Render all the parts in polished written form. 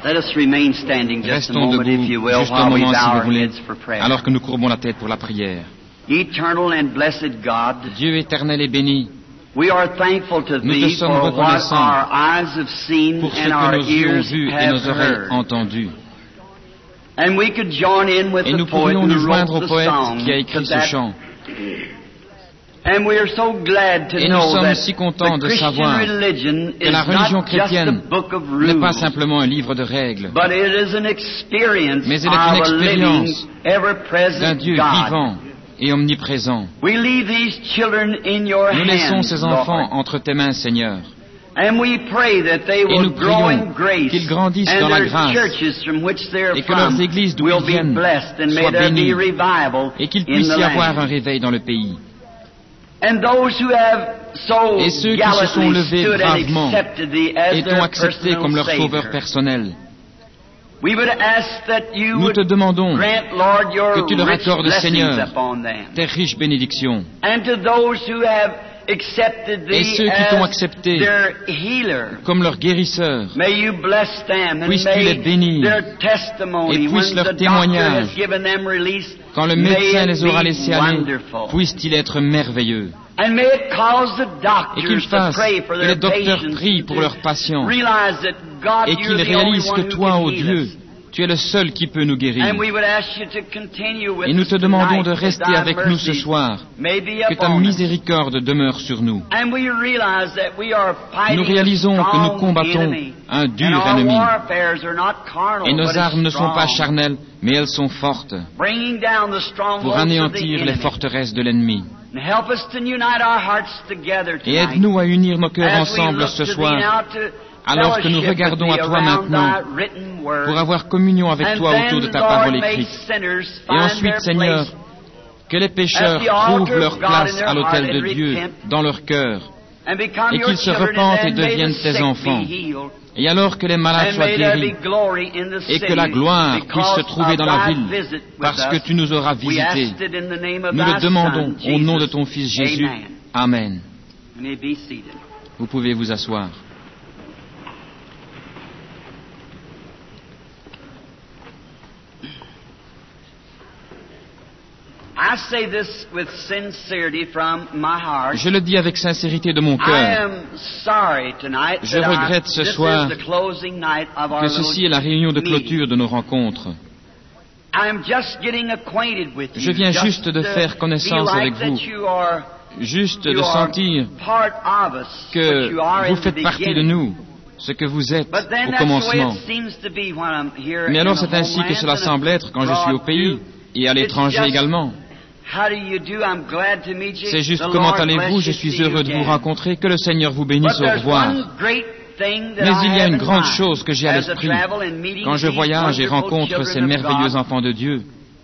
Restons debout juste un moment si vous voulez, alors que nous courbons la tête pour la prière. Dieu éternel et béni, nous te sommes reconnaissants pour ce que nos yeux ont vu et nos oreilles entendu. Et nous pourrions nous joindre au poète qui a écrit ce chant. Et nous sommes si contents de savoir que la religion chrétienne n'est pas simplement un livre de règles, mais elle est une expérience d'un Dieu vivant et omniprésent. Nous laissons ces enfants entre tes mains, Seigneur. Et nous prions qu'ils grandissent dans la grâce et que leurs églises d'où ils viennent soient bénies et qu'il puisse y avoir un réveil dans le pays. Et ceux qui se sont levés bravement et t'ont accepté comme leur sauveur personnel, nous te demandons que tu leur accordes, Seigneur, tes riches bénédictions. Et ceux qui t'ont accepté comme leur guérisseur, puisses-tu les bénir et puisse leur témoignage, quand le médecin les aura laissés aller, puisse-t-il être merveilleux. Et qu'il fasse que les docteurs prient pour leurs patients et qu'ils réalisent que toi, ô Dieu, tu es le seul qui peut nous guérir. Et nous te demandons de rester avec nous ce soir, que ta miséricorde demeure sur nous. Nous réalisons que nous combattons un dur ennemi. Et nos armes ne sont pas charnelles, mais elles sont fortes, pour anéantir les forteresses de l'ennemi. Et aide-nous à unir nos cœurs ensemble ce soir, alors que nous regardons à toi maintenant, pour avoir communion avec toi autour de ta parole écrite. Et ensuite, Seigneur, que les pécheurs trouvent leur place à l'autel de Dieu dans leur cœur, et qu'ils se repentent et deviennent tes enfants. Et alors que les malades soient guéris, et que la gloire puisse se trouver dans la ville, parce que tu nous auras visités. Nous le demandons au nom de ton Fils Jésus. Amen. Vous pouvez vous asseoir. Je le dis avec sincérité de mon cœur. Je regrette ce soir que ceci est la réunion de clôture de nos rencontres. Je viens juste de faire connaissance avec vous, juste de sentir que vous faites partie de nous, ce que vous êtes au commencement. Mais alors c'est ainsi que cela semble être quand je suis au pays et à l'étranger également. C'est juste comment allez-vous, je suis heureux de vous rencontrer, que le Seigneur vous bénisse, au revoir. Mais il y a une grande chose que j'ai à l'esprit quand je voyage et rencontre ces merveilleux enfants de Dieu,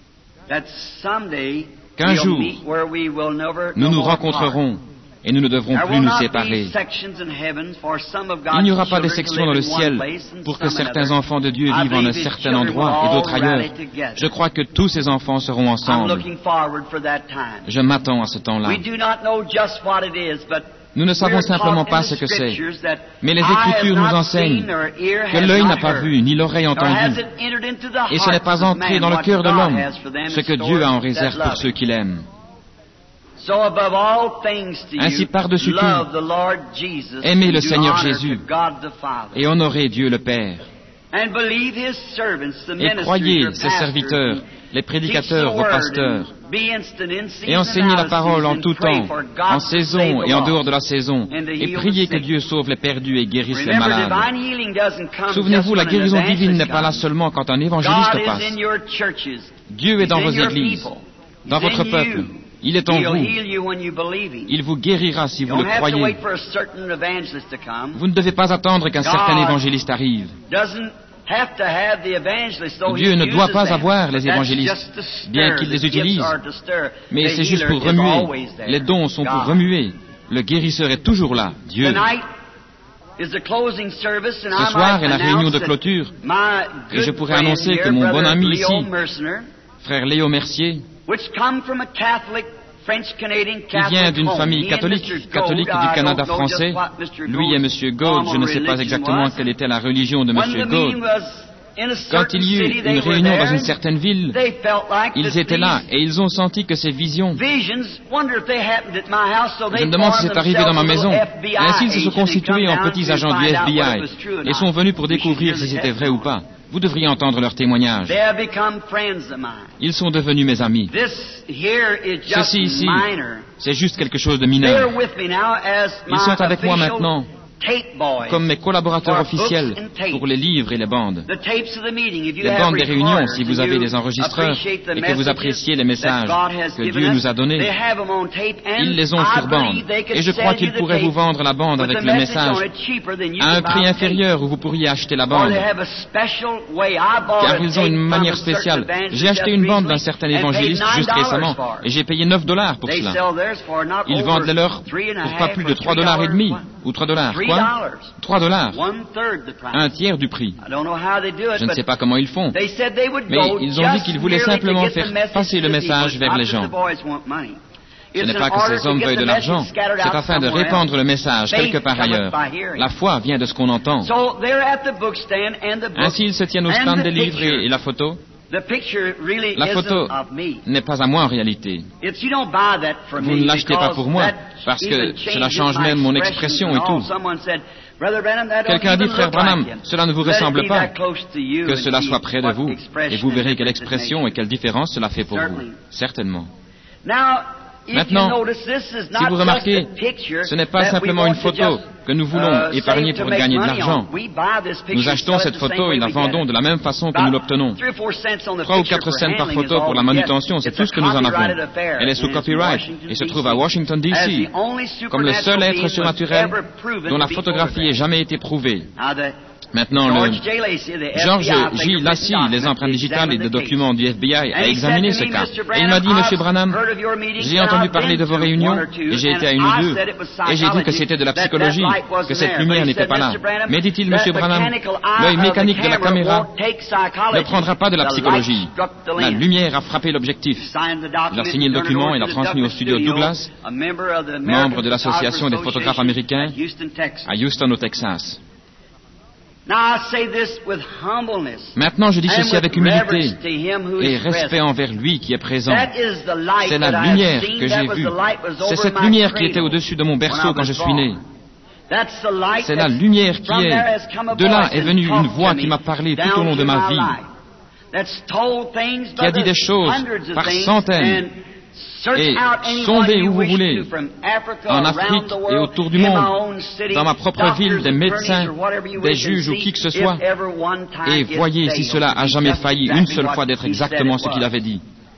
qu'un jour nous nous rencontrerons et nous ne devrons plus nous séparer. Il n'y aura pas de sections dans le ciel pour que certains enfants de Dieu vivent en un certain endroit et d'autres ailleurs. Je crois que tous ces enfants seront ensemble. Je m'attends à ce temps-là. Nous ne savons simplement pas ce que c'est, mais les Écritures nous enseignent que l'œil n'a pas vu, ni l'oreille entendu, et ce n'est pas entré dans le cœur de l'homme ce que Dieu a en réserve pour ceux qui l'aiment. Ainsi, par-dessus tout, aimez le Seigneur Jésus et honorez Dieu le Père. Et croyez ses serviteurs, les prédicateurs, vos pasteurs, et enseignez la parole en tout temps, en saison et en dehors de la saison, et priez que Dieu sauve les perdus et guérisse les malades. Souvenez-vous, la guérison divine n'est pas là seulement quand un évangéliste passe. Dieu est dans vos églises, dans votre peuple. Il est en vous. Il vous guérira si vous le croyez. Vous ne devez pas attendre qu'un certain évangéliste arrive. Dieu ne doit pas avoir les évangélistes, bien qu'il les utilise, mais c'est juste pour remuer. Les dons sont pour remuer. Le guérisseur est toujours là, Dieu. Ce soir est la réunion de clôture, et je pourrais annoncer que mon bon ami ici, frère Léo Mercier, qui vient d'une famille catholique du Canada français. Lui et M. Gould, je ne sais pas exactement quelle était la religion de M. Gould, Quand il y eut une réunion dans une certaine ville, ils étaient là et ils ont senti que ces visions... Je me demande si c'est arrivé dans ma maison. Ainsi, ils se sont constitués en petits agents du FBI et sont venus pour découvrir si c'était vrai ou pas. Vous devriez entendre leurs témoignages. Ils sont devenus mes amis. Ceci ici, c'est juste quelque chose de mineur. Ils sont avec moi maintenant comme mes collaborateurs officiels pour les livres et les bandes. Les bandes des réunions, si vous avez des enregistreurs et que vous appréciez les messages que Dieu nous a donnés, ils les ont sur bande. Et je crois qu'ils pourraient vous vendre la bande avec le message à un prix inférieur où vous pourriez acheter la bande. Car ils ont une manière spéciale. J'ai acheté une bande d'un certain évangéliste juste récemment et j'ai payé $9 pour cela. Ils vendent les leurs pour pas plus de $3,50 ou $3. Quoi? $3. Un tiers du prix. Je ne sais pas comment ils font, mais ils ont dit qu'ils voulaient simplement faire passer le message vers les gens. Ce n'est pas que ces hommes veuillent de l'argent, c'est afin de répandre le message quelque part ailleurs. La foi vient de ce qu'on entend. Ainsi, ils se tiennent au stand des livres et la photo. La photo n'est pas à moi en réalité. Vous ne l'achetez pas pour moi, parce que cela change même mon expression et tout. Quelqu'un a dit, frère Branham, cela ne vous ressemble pas. Que cela soit près de vous, et vous verrez quelle expression et quelle différence cela fait pour vous. Certainement. Maintenant, si vous remarquez, ce n'est pas simplement une photo que nous voulons épargner pour gagner de l'argent. Nous achetons cette photo et la vendons de la même façon que nous l'obtenons. 3 ou 4 cents par photo pour la manutention, c'est tout ce que nous en avons. Elle est sous copyright et se trouve à Washington, D.C., comme le seul être surnaturel dont la photographie ait jamais été prouvée. Maintenant, George J. Lacy, les empreintes digitales et des documents du FBI, a examiné ce cas. Et il m'a dit, Monsieur Branham, j'ai entendu parler de vos réunions, et j'ai été à une ou deux, et j'ai dit que c'était de la psychologie, que cette lumière n'était pas là. Mais dit-il, Monsieur Branham, l'œil mécanique de la caméra ne prendra pas de la psychologie. La lumière a frappé l'objectif. Il a signé le document et l'a transmis au studio Douglas, membre de l'Association des photographes américains, à Houston, au Texas. Maintenant, je dis ceci avec humilité et respect envers lui qui est présent. C'est la lumière que j'ai vue. C'est cette lumière qui était au-dessus de mon berceau quand je suis né. C'est la lumière qui est... De là est venue une voix qui m'a parlé tout au long de ma vie, qui a dit des choses par centaines. Et sondez où vous voulez, en Afrique et autour du monde, dans ma propre ville, des médecins, des juges ou qui que ce soit, et voyez si cela a jamais failli une seule fois d'être exactement ce qu'il avait dit.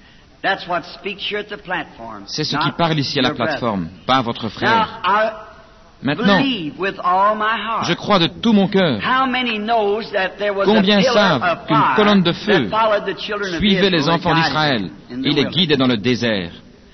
C'est ce qui parle ici à la plateforme, pas votre frère. Maintenant, je crois de tout mon cœur. Combien savent qu'une colonne de feu suivait les enfants d'Israël et les guidait dans le désert?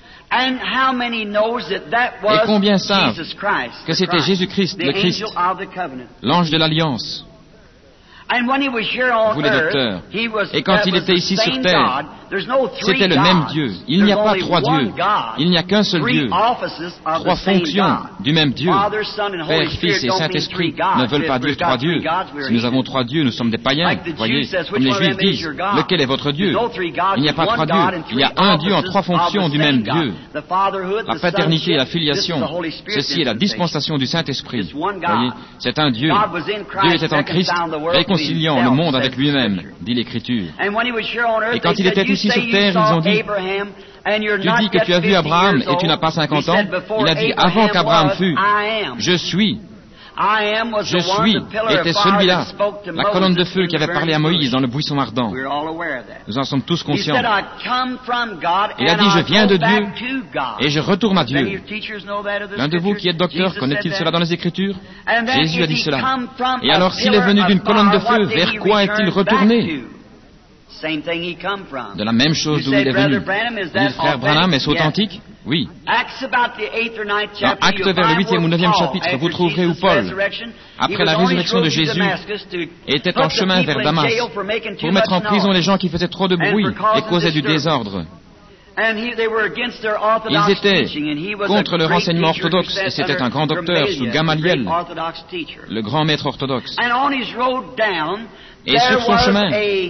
Et combien savent que c'était Jésus-Christ, le Christ, l'ange de l'Alliance? Vous les docteurs. Et quand il était ici sur terre, c'était le même Dieu. Il n'y a pas 3 dieux. Il n'y a qu'un seul Dieu. 3 fonctions du même Dieu. Père, Fils et Saint-Esprit ne veulent pas dire 3 dieux. Si nous avons 3 dieux, nous sommes des païens. Voyez, comme les Juifs disent, lequel est votre Dieu? Il n'y a pas 3 dieux. Il y a un Dieu en 3 fonctions du même Dieu. La paternité et la filiation. Ceci est la dispensation du Saint-Esprit. Voyez, c'est un Dieu. Dieu était en Christ, réconciliant le monde avec lui-même, dit l'Écriture. Et quand il était ici sur terre, ils ont dit, tu dis que tu as vu Abraham et tu n'as pas 50 ans. Il a dit, avant qu'Abraham fût, je suis. Je suis était celui-là, la colonne de feu qui avait parlé à Moïse dans le buisson ardent. Nous en sommes tous conscients. Il a dit, je viens de Dieu et je retourne à Dieu. L'un de vous qui êtes docteur, connaît-il cela dans les Écritures? Jésus a dit cela. Et alors, s'il est venu d'une colonne de feu, vers quoi est-il retourné? De la même chose d'où il est venu. Dit le frère Branham, est-ce authentique? Oui. Dans Actes vers le 8e ou 9e chapitre, vous trouverez où Paul, après la résurrection de Jésus, était en chemin vers Damas pour mettre en prison les gens qui faisaient trop de bruit et causaient du désordre. Ils étaient contre le renseignement orthodoxe et c'était un grand docteur sous Gamaliel, le grand maître orthodoxe. Et sur son chemin,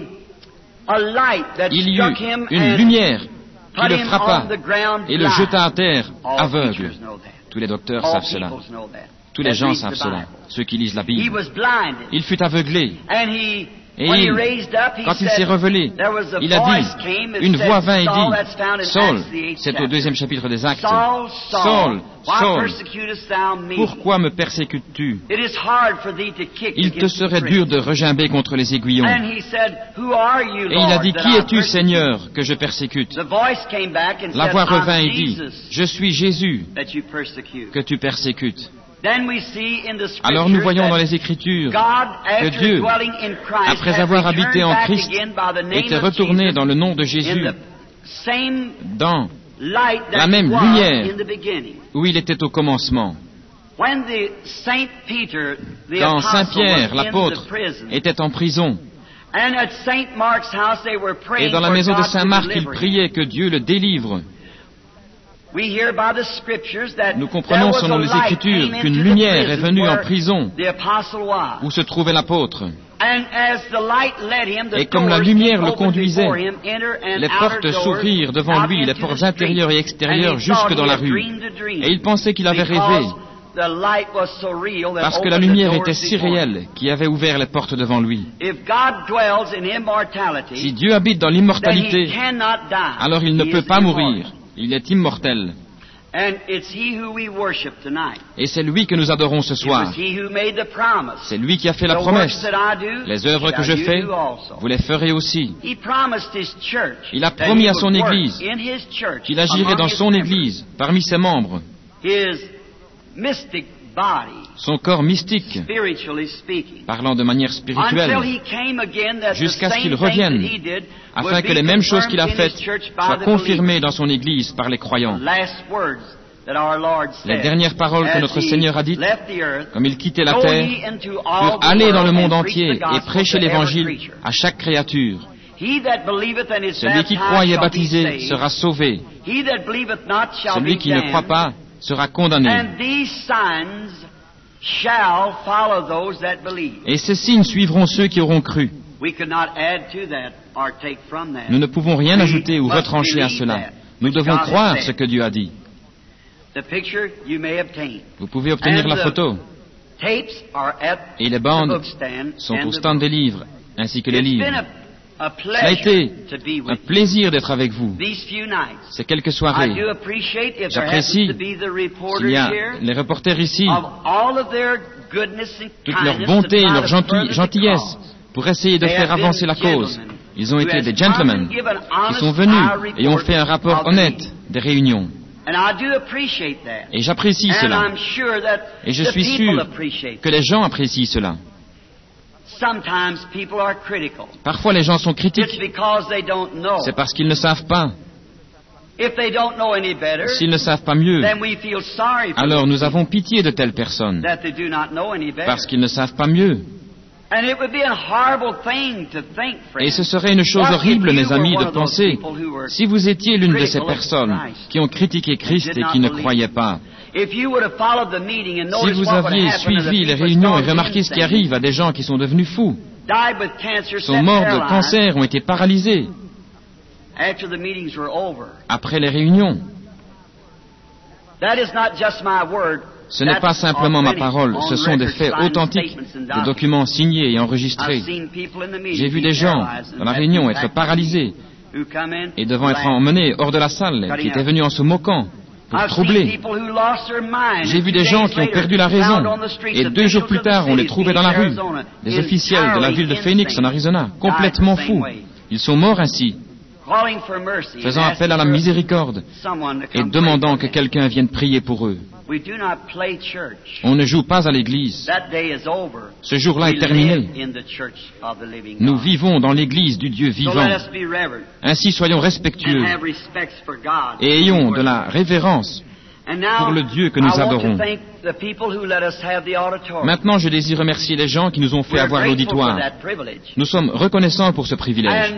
il y eut une lumière qui le frappa et le jeta à terre aveugle. Tous les docteurs savent cela. Tous les gens savent cela, ceux qui lisent la Bible. Il fut aveuglé. Et quand il s'est révélé, il a dit, une voix vint et dit, Saul, c'est au 2e chapitre des Actes, Saul, Saul, pourquoi me persécutes-tu? Il te serait dur de regimber contre les aiguillons. Et il a dit, qui es-tu, Seigneur, que je persécute? La voix revint et dit, je suis Jésus que tu persécutes. Alors nous voyons dans les Écritures que Dieu, après avoir habité en Christ, était retourné dans le nom de Jésus, dans la même lumière où il était au commencement. Quand Saint Pierre, l'apôtre, était en prison, et dans la maison de Saint Marc, il priait que Dieu le délivre. Nous comprenons selon les Écritures qu'une lumière est venue en prison où se trouvait l'apôtre. Et comme la lumière le conduisait, les portes s'ouvrirent devant lui, les portes intérieures et extérieures, jusque dans la rue. Et il pensait qu'il avait rêvé, parce que la lumière était si réelle qu'il avait ouvert les portes devant lui. Si Dieu habite dans l'immortalité, alors il ne peut pas mourir. Il est immortel. Et c'est lui que nous adorons ce soir. C'est lui qui a fait la promesse. Les œuvres que je fais, vous les ferez aussi. Il a promis à son Église qu'il agirait dans son Église, parmi ses membres, son corps mystique, parlant de manière spirituelle, jusqu'à ce qu'il revienne, afin que les mêmes choses qu'il a faites soient confirmées dans son Église par les croyants. Les dernières paroles que notre Seigneur a dites, comme il quittait la terre, pour aller dans le monde entier et prêcher l'Évangile à chaque créature. Celui qui croit et est baptisé sera sauvé. Celui qui ne croit pas sera condamné. Et ces signes suivront ceux qui auront cru. Nous ne pouvons rien ajouter ou retrancher à cela. Nous devons croire ce que Dieu a dit. Vous pouvez obtenir la photo. Et les bandes sont au stand des livres, ainsi que les livres. Ça a été un plaisir d'être avec vous ces quelques soirées. J'apprécie qu'il y a les reporters ici, toute leur bonté et leur gentillesse pour essayer de faire avancer la cause. Ils ont été des gentlemen qui sont venus et ont fait un rapport honnête des réunions. Et j'apprécie cela. Et je suis sûr que les gens apprécient cela. Parfois les gens sont critiques. C'est parce qu'ils ne savent pas. S'ils ne savent pas mieux, alors nous avons pitié de telles personnes, parce qu'ils ne savent pas mieux. Et ce serait une chose horrible, mes amis, de penser, si vous étiez l'une de ces personnes qui ont critiqué Christ et qui ne croyaient pas. Si vous aviez suivi les réunions et remarqué ce qui arrive à des gens qui sont devenus fous, sont morts de cancer, ont été paralysés après les réunions. Ce n'est pas simplement ma parole, ce sont des faits authentiques, des documents signés et enregistrés. J'ai vu des gens dans la réunion être paralysés et devant être emmenés hors de la salle, qui étaient venus en se moquant, pour troubler. J'ai vu des gens qui ont perdu la raison, et 2 jours plus tard, on les trouvait dans la rue, des officiels de la ville de Phoenix, en Arizona, complètement fous. Ils sont morts ainsi, faisant appel à la miséricorde et demandant que quelqu'un vienne prier pour eux. On ne joue pas à l'église. Ce jour-là est terminé. Nous vivons dans l'église du Dieu vivant. Ainsi soyons respectueux et ayons de la révérence pour le Dieu que nous adorons. Maintenant, je désire remercier les gens qui nous ont fait avoir l'auditoire. Nous sommes reconnaissants pour ce privilège.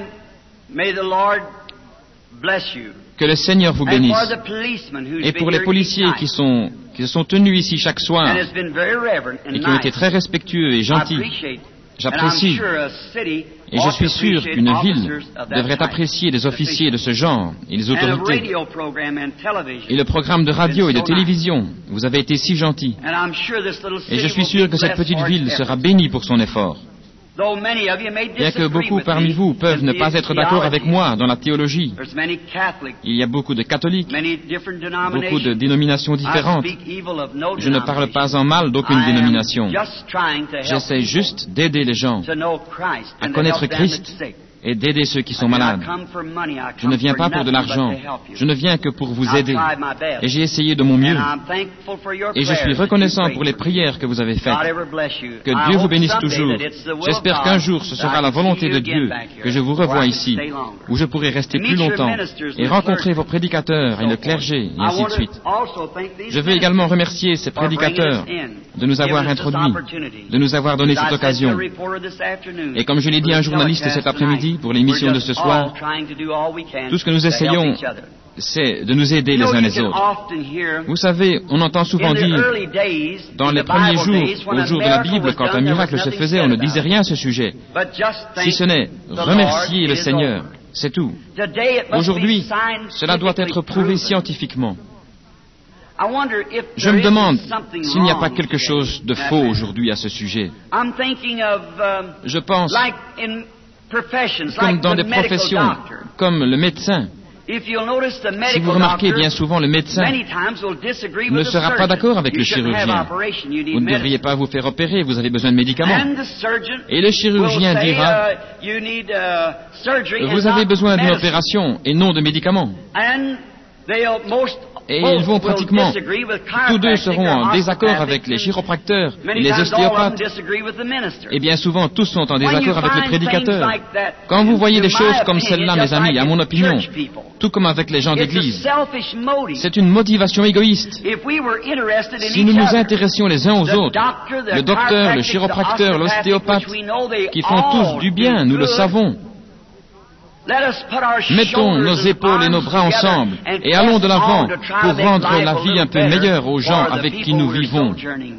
Que le Seigneur vous bénisse. Et pour les policiers qui se sont tenus ici chaque soir et qui ont été très respectueux et gentils, J'apprécie, et je suis sûr qu'une ville devrait apprécier des officiers de ce genre et les autorités. Et le programme de radio et de télévision, vous avez été si gentil. Et je suis sûr que cette petite ville sera bénie pour son effort. Bien que beaucoup parmi vous peuvent ne pas être d'accord avec moi dans la théologie, il y a beaucoup de catholiques, beaucoup de dénominations différentes. Je ne parle pas en mal d'aucune dénomination. J'essaie juste d'aider les gens à connaître Christ et d'aider ceux qui sont malades. Je ne viens pas pour de l'argent, je ne viens que pour vous aider. Et j'ai essayé de mon mieux. Et je suis reconnaissant pour les prières que vous avez faites. Que Dieu vous bénisse toujours. J'espère qu'un jour ce sera la volonté de Dieu que je vous revoie ici, où je pourrai rester plus longtemps et rencontrer vos prédicateurs et le clergé, et ainsi de suite. Je veux également remercier ces prédicateurs de nous avoir introduits, de nous avoir donné cette occasion. Et comme je l'ai dit à un journaliste cet après-midi, pour l'émission de ce soir, tout ce que nous essayons, c'est de nous aider les uns les autres. Vous savez, on entend souvent dire, dans les premiers jours, au jour de la Bible, quand un miracle se faisait, on ne disait rien à ce sujet, si ce n'est remercier le Seigneur, c'est tout. Aujourd'hui, cela doit être prouvé scientifiquement. Je me demande s'il n'y a pas quelque chose de faux aujourd'hui à ce sujet. Je pense, comme dans des professions, comme le médecin. Si vous remarquez, bien souvent, le médecin ne sera pas d'accord avec le chirurgien. Vous ne devriez pas vous faire opérer, vous avez besoin de médicaments. Et le chirurgien dira, vous avez besoin d'une opération et non de médicaments. Et ils vont pratiquement, tous deux seront en désaccord avec les chiropracteurs et les ostéopathes. Et bien souvent, tous sont en désaccord avec le prédicateur. Quand vous voyez des choses comme celle-là, mes amis, à mon opinion, tout comme avec les gens d'église, c'est une motivation égoïste. Si nous nous intéressions les uns aux autres, le docteur, le chiropracteur, l'ostéopathe, qui font tous du bien, nous le savons. Mettons nos épaules et nos bras ensemble et allons de l'avant pour rendre la vie un peu meilleure aux gens avec qui nous vivons.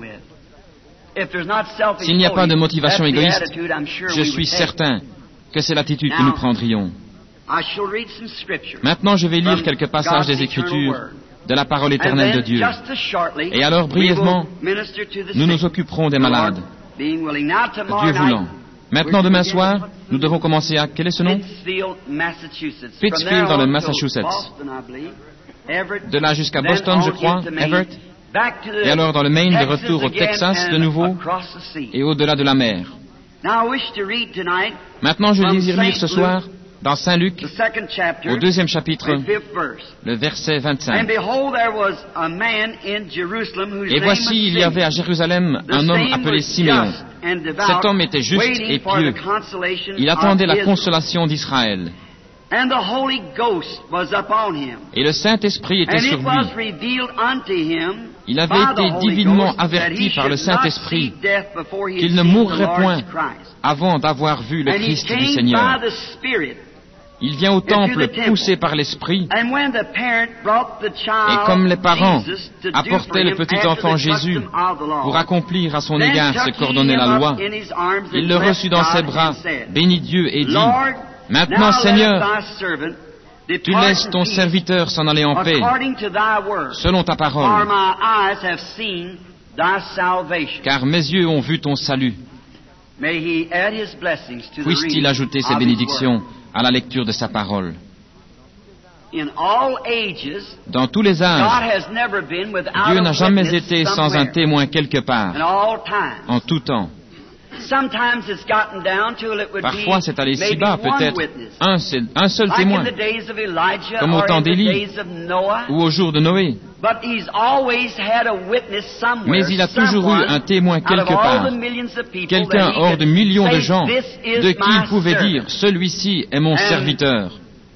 S'il n'y a pas de motivation égoïste, je suis certain que c'est l'attitude que nous prendrions. Maintenant, je vais lire quelques passages des Écritures de la parole éternelle de Dieu. Et alors, brièvement, nous nous occuperons des malades, Dieu voulant. Maintenant, demain soir, nous devons commencer à... Quel est ce nom? Pittsfield, dans le Massachusetts. De là jusqu'à Boston, je crois, Everett. Et alors dans le Maine, de retour au Texas de nouveau, et au-delà de la mer. Maintenant, je désire lire ce soir, dans Saint Luc, au 2e chapitre, le verset 25. Et voici, il y avait à Jérusalem un homme appelé Siméon. Cet homme était juste et pieux. Il attendait la consolation d'Israël. Et le Saint-Esprit était sur lui. Il avait été divinement averti par le Saint-Esprit qu'il ne mourrait point avant d'avoir vu le Christ du Seigneur. Il vient au temple poussé par l'Esprit, et comme les parents apportaient le petit enfant Jésus pour accomplir à son égard ce qu'ordonnait la loi, il le reçut dans ses bras, bénit Dieu et dit, « Maintenant, Seigneur, tu laisses ton serviteur s'en aller en paix, selon ta parole, car mes yeux ont vu ton salut. » Puisse-t-il ajouter ses bénédictions à la lecture de sa parole. Dans tous les âges, Dieu n'a jamais été sans un témoin quelque part, en tout temps. Parfois, c'est allé si bas, peut-être un seul témoin, comme au temps d'Élie ou au jour de Noé. Mais il a toujours eu un témoin quelque part, quelqu'un hors de millions de gens, de qui il pouvait dire, « Celui-ci est mon serviteur ».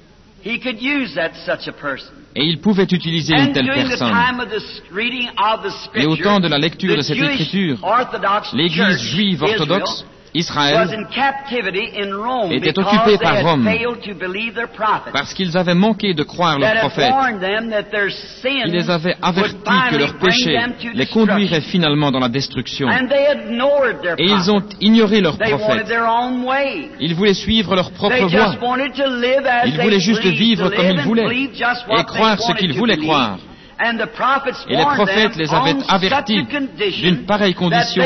Et il pouvait utiliser une telle personne. Et au temps de la lecture de cette écriture, l'Église juive orthodoxe Israël était occupé par Rome parce qu'ils avaient manqué de croire leurs prophètes. Il les avait avertis que leurs péchés les conduiraient finalement dans la destruction. Et ils ont ignoré leurs prophètes. Ils voulaient suivre leur propre voie. Ils voulaient juste vivre comme ils voulaient et croire ce qu'ils voulaient croire. Et les prophètes les avaient avertis d'une pareille condition.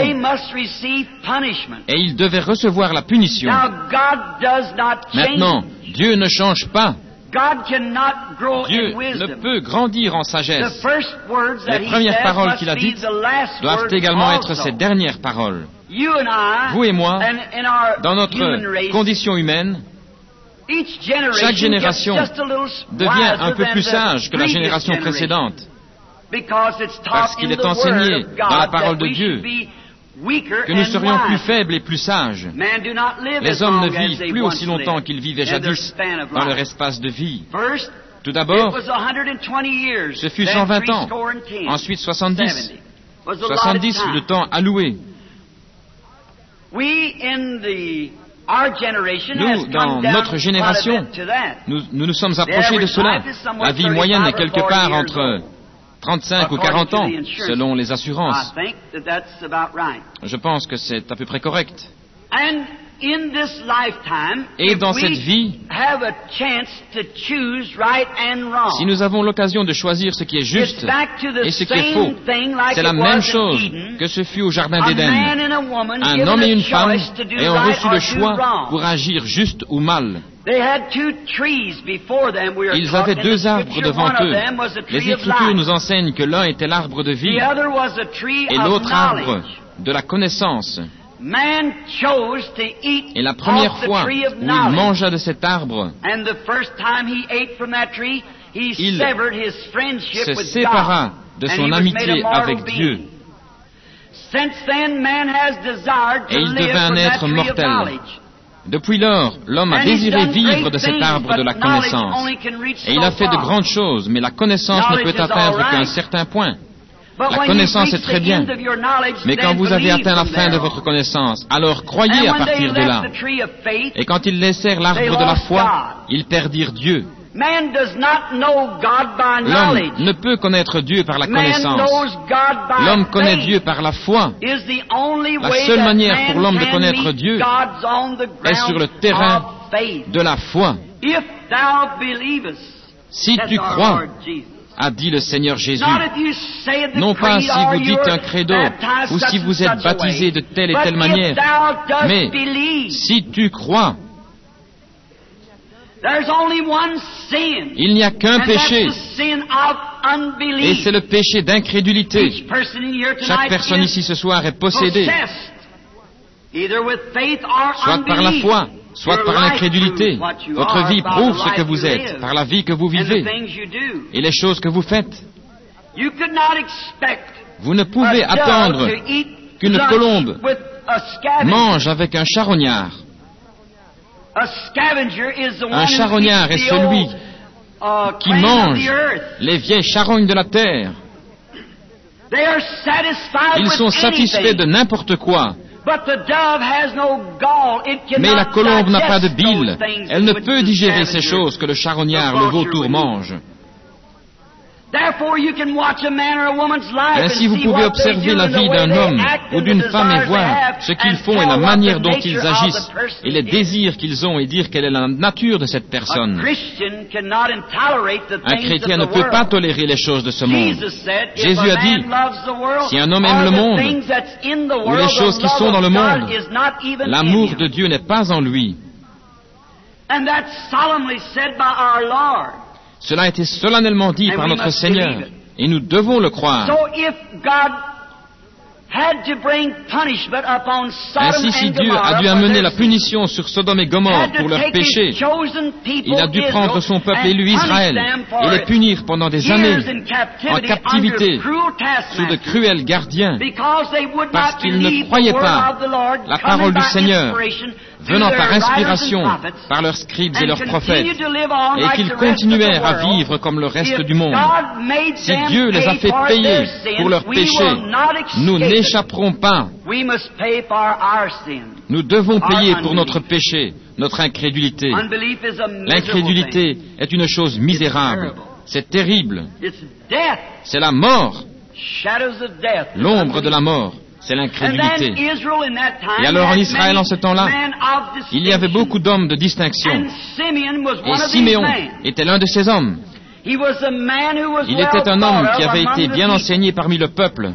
Et ils devaient recevoir la punition. Maintenant, Dieu ne change pas. Dieu ne peut grandir en sagesse. Les premières paroles qu'il a dites doivent également être ses dernières paroles. Vous et moi, dans notre condition humaine, chaque génération devient un peu plus sage que la génération précédente, parce qu'il est enseigné dans la parole de Dieu que nous serions plus faibles et plus sages. Les hommes ne vivent plus aussi longtemps qu'ils vivaient jadis dans leur espace de vie. Tout d'abord, ce fut 120 ans, ensuite 70. 70 fut le temps alloué. Nous, dans notre génération, nous nous sommes approchés de cela. La vie moyenne est quelque part entre 35 ou 40 ans, selon les assurances. Je pense que c'est à peu près correct. Et dans cette vie, si nous avons l'occasion de choisir ce qui est juste et ce qui est faux, c'est la même chose que ce fut au Jardin d'Éden. Un homme et une femme ayant reçu le choix pour agir juste ou mal. Ils avaient deux arbres devant eux. Les Écritures nous enseignent que l'un était l'arbre de vie et l'autre arbre de la connaissance. Et la première fois où il mangea de cet arbre, il se sépara de son amitié avec Dieu. Et il devint un être mortel. Depuis lors, l'homme a désiré vivre de cet arbre de la connaissance. Et il a fait de grandes choses, mais la connaissance ne peut atteindre qu'un certain point. La connaissance est très bien, mais quand vous avez atteint la fin de votre connaissance, alors croyez à partir de là. Et quand ils laissèrent l'arbre de la foi, ils perdirent Dieu. L'homme ne peut connaître Dieu par la connaissance. L'homme connaît Dieu par la foi. La seule manière pour l'homme de connaître Dieu est sur le terrain de la foi. Si tu crois, a dit le Seigneur Jésus, non pas si vous dites un credo ou si vous êtes baptisé de telle et telle manière, mais si tu crois. Il n'y a qu'un péché, et c'est le péché d'incrédulité. Chaque personne ici ce soir est possédée, soit par la foi, soit par l'incrédulité. Votre vie prouve ce que vous êtes, par la vie que vous vivez et les choses que vous faites. Vous ne pouvez attendre qu'une colombe mange avec un charognard. Un charognard est celui qui mange les vieilles charognes de la terre. Ils sont satisfaits de n'importe quoi. Mais la colombe n'a pas de bile. Elle ne peut digérer ces choses que le charognard, le vautour, mange. Ainsi, vous pouvez observer la vie d'un homme ou d'une femme et voir ce qu'ils font et la manière dont ils agissent et les désirs qu'ils ont et dire quelle est la nature de cette personne. Un chrétien ne peut pas tolérer les choses de ce monde. Jésus a dit, si un homme aime le monde ou les choses qui sont dans le monde, l'amour de Dieu n'est pas en lui. Cela a été solennellement dit par notre Seigneur, et nous devons le croire. Ainsi, si Dieu a dû amener la punition sur Sodome et Gomorrhe pour leurs péchés, il a dû prendre son peuple élu Israël et les punir pendant des années en captivité sous de cruels gardiens, parce qu'ils ne croyaient pas la parole du Seigneur venant par inspiration par leurs scribes et leurs prophètes, et qu'ils continuèrent à vivre comme le reste du monde. Si Dieu les a fait payer pour leurs péchés, nous n'échapperons pas. Nous devons payer pour notre péché, notre incrédulité. L'incrédulité est une chose misérable. C'est terrible. C'est la mort. L'ombre de la mort, c'est l'incrédulité. Et alors en Israël, en ce temps-là, il y avait beaucoup d'hommes de distinction. Et Siméon était l'un de ces hommes. Il était un homme qui avait été bien enseigné parmi le peuple.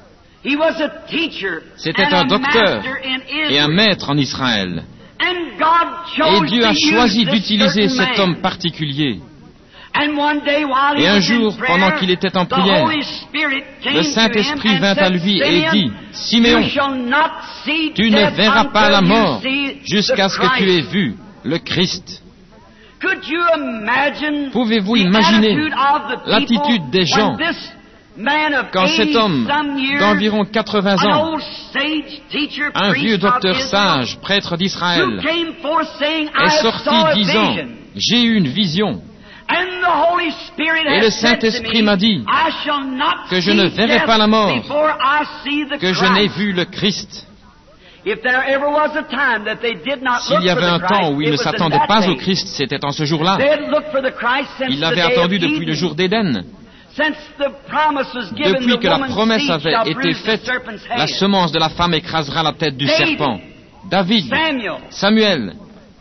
C'était un docteur et un maître en Israël. Et Dieu a choisi d'utiliser cet homme particulier. Et un jour, pendant qu'il était en prière, le Saint-Esprit vint à lui et dit, « Siméon, tu ne verras pas la mort jusqu'à ce que tu aies vu le Christ. » Pouvez-vous imaginer l'attitude des gens quand cet homme d'environ 80 ans, un vieux docteur sage, prêtre d'Israël, est sorti disant, « J'ai eu une vision. » Et le Saint-Esprit m'a dit que je ne verrai pas la mort, que je n'ai vu le Christ. S'il y avait un temps où ils ne s'attendaient pas au Christ, c'était en ce jour-là. Ils l'avaient attendu depuis le jour d'Éden. Depuis que la promesse avait été faite, la semence de la femme écrasera la tête du serpent. David, Samuel,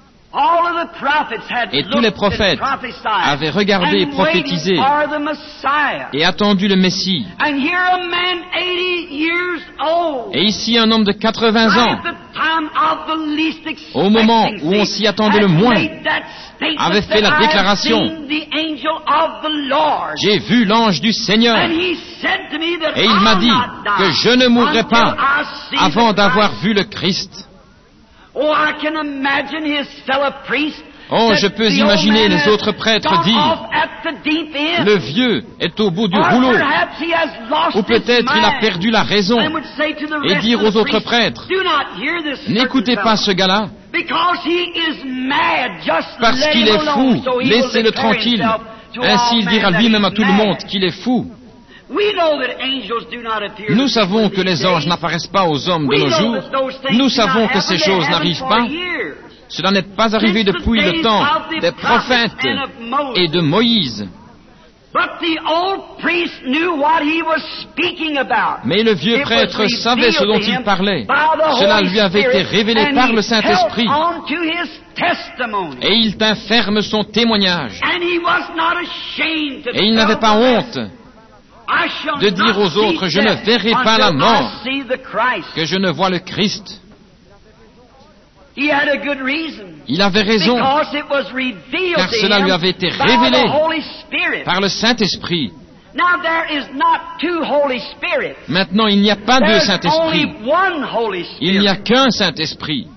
et tous les prophètes avaient regardé et prophétisé et attendu le Messie. Et ici, un homme de 80 ans, au moment où on s'y attendait le moins, avait fait la déclaration, « J'ai vu l'ange du Seigneur. » Et il m'a dit que je ne mourrai pas avant d'avoir vu le Christ. Oh, je peux imaginer les autres prêtres dire, « Le vieux est au bout du rouleau. » Ou peut-être il a perdu la raison. Et dire aux autres prêtres, « N'écoutez pas ce gars-là. Parce qu'il est fou, laissez-le tranquille. » Ainsi il dira lui-même à tout le monde qu'il est fou. Nous savons que les anges n'apparaissent pas aux hommes de nos jours. Nous savons que ces choses n'arrivent pas. Cela n'est pas arrivé depuis le temps des prophètes et de Moïse. Mais le vieux prêtre savait ce dont il parlait. Cela lui avait été révélé par le Saint-Esprit. Et il tint ferme son témoignage. Et il n'avait pas honte de dire aux autres, « Je ne verrai pas la mort, que je ne vois le Christ. » Il avait raison, car cela lui avait été révélé par le Saint-Esprit. Maintenant, il n'y a pas deux Saint-Esprits. Il n'y a qu'un Saint-Esprit.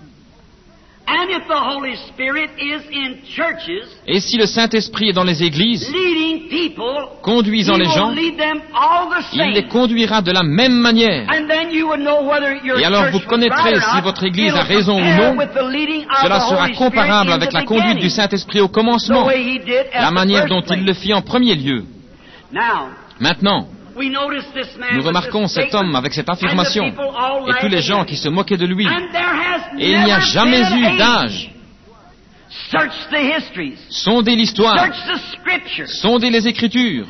Et si le Saint-Esprit est dans les églises, conduisant les gens, il les conduira de la même manière. Et alors vous connaîtrez si votre église a raison ou non. Cela sera comparable avec la conduite du Saint-Esprit au commencement, la manière dont il le fit en premier lieu. Maintenant, nous remarquons cet homme avec cette affirmation et tous les gens qui se moquaient de lui. Et il n'y a jamais eu d'âge. Sondez l'histoire. Sondez les Écritures.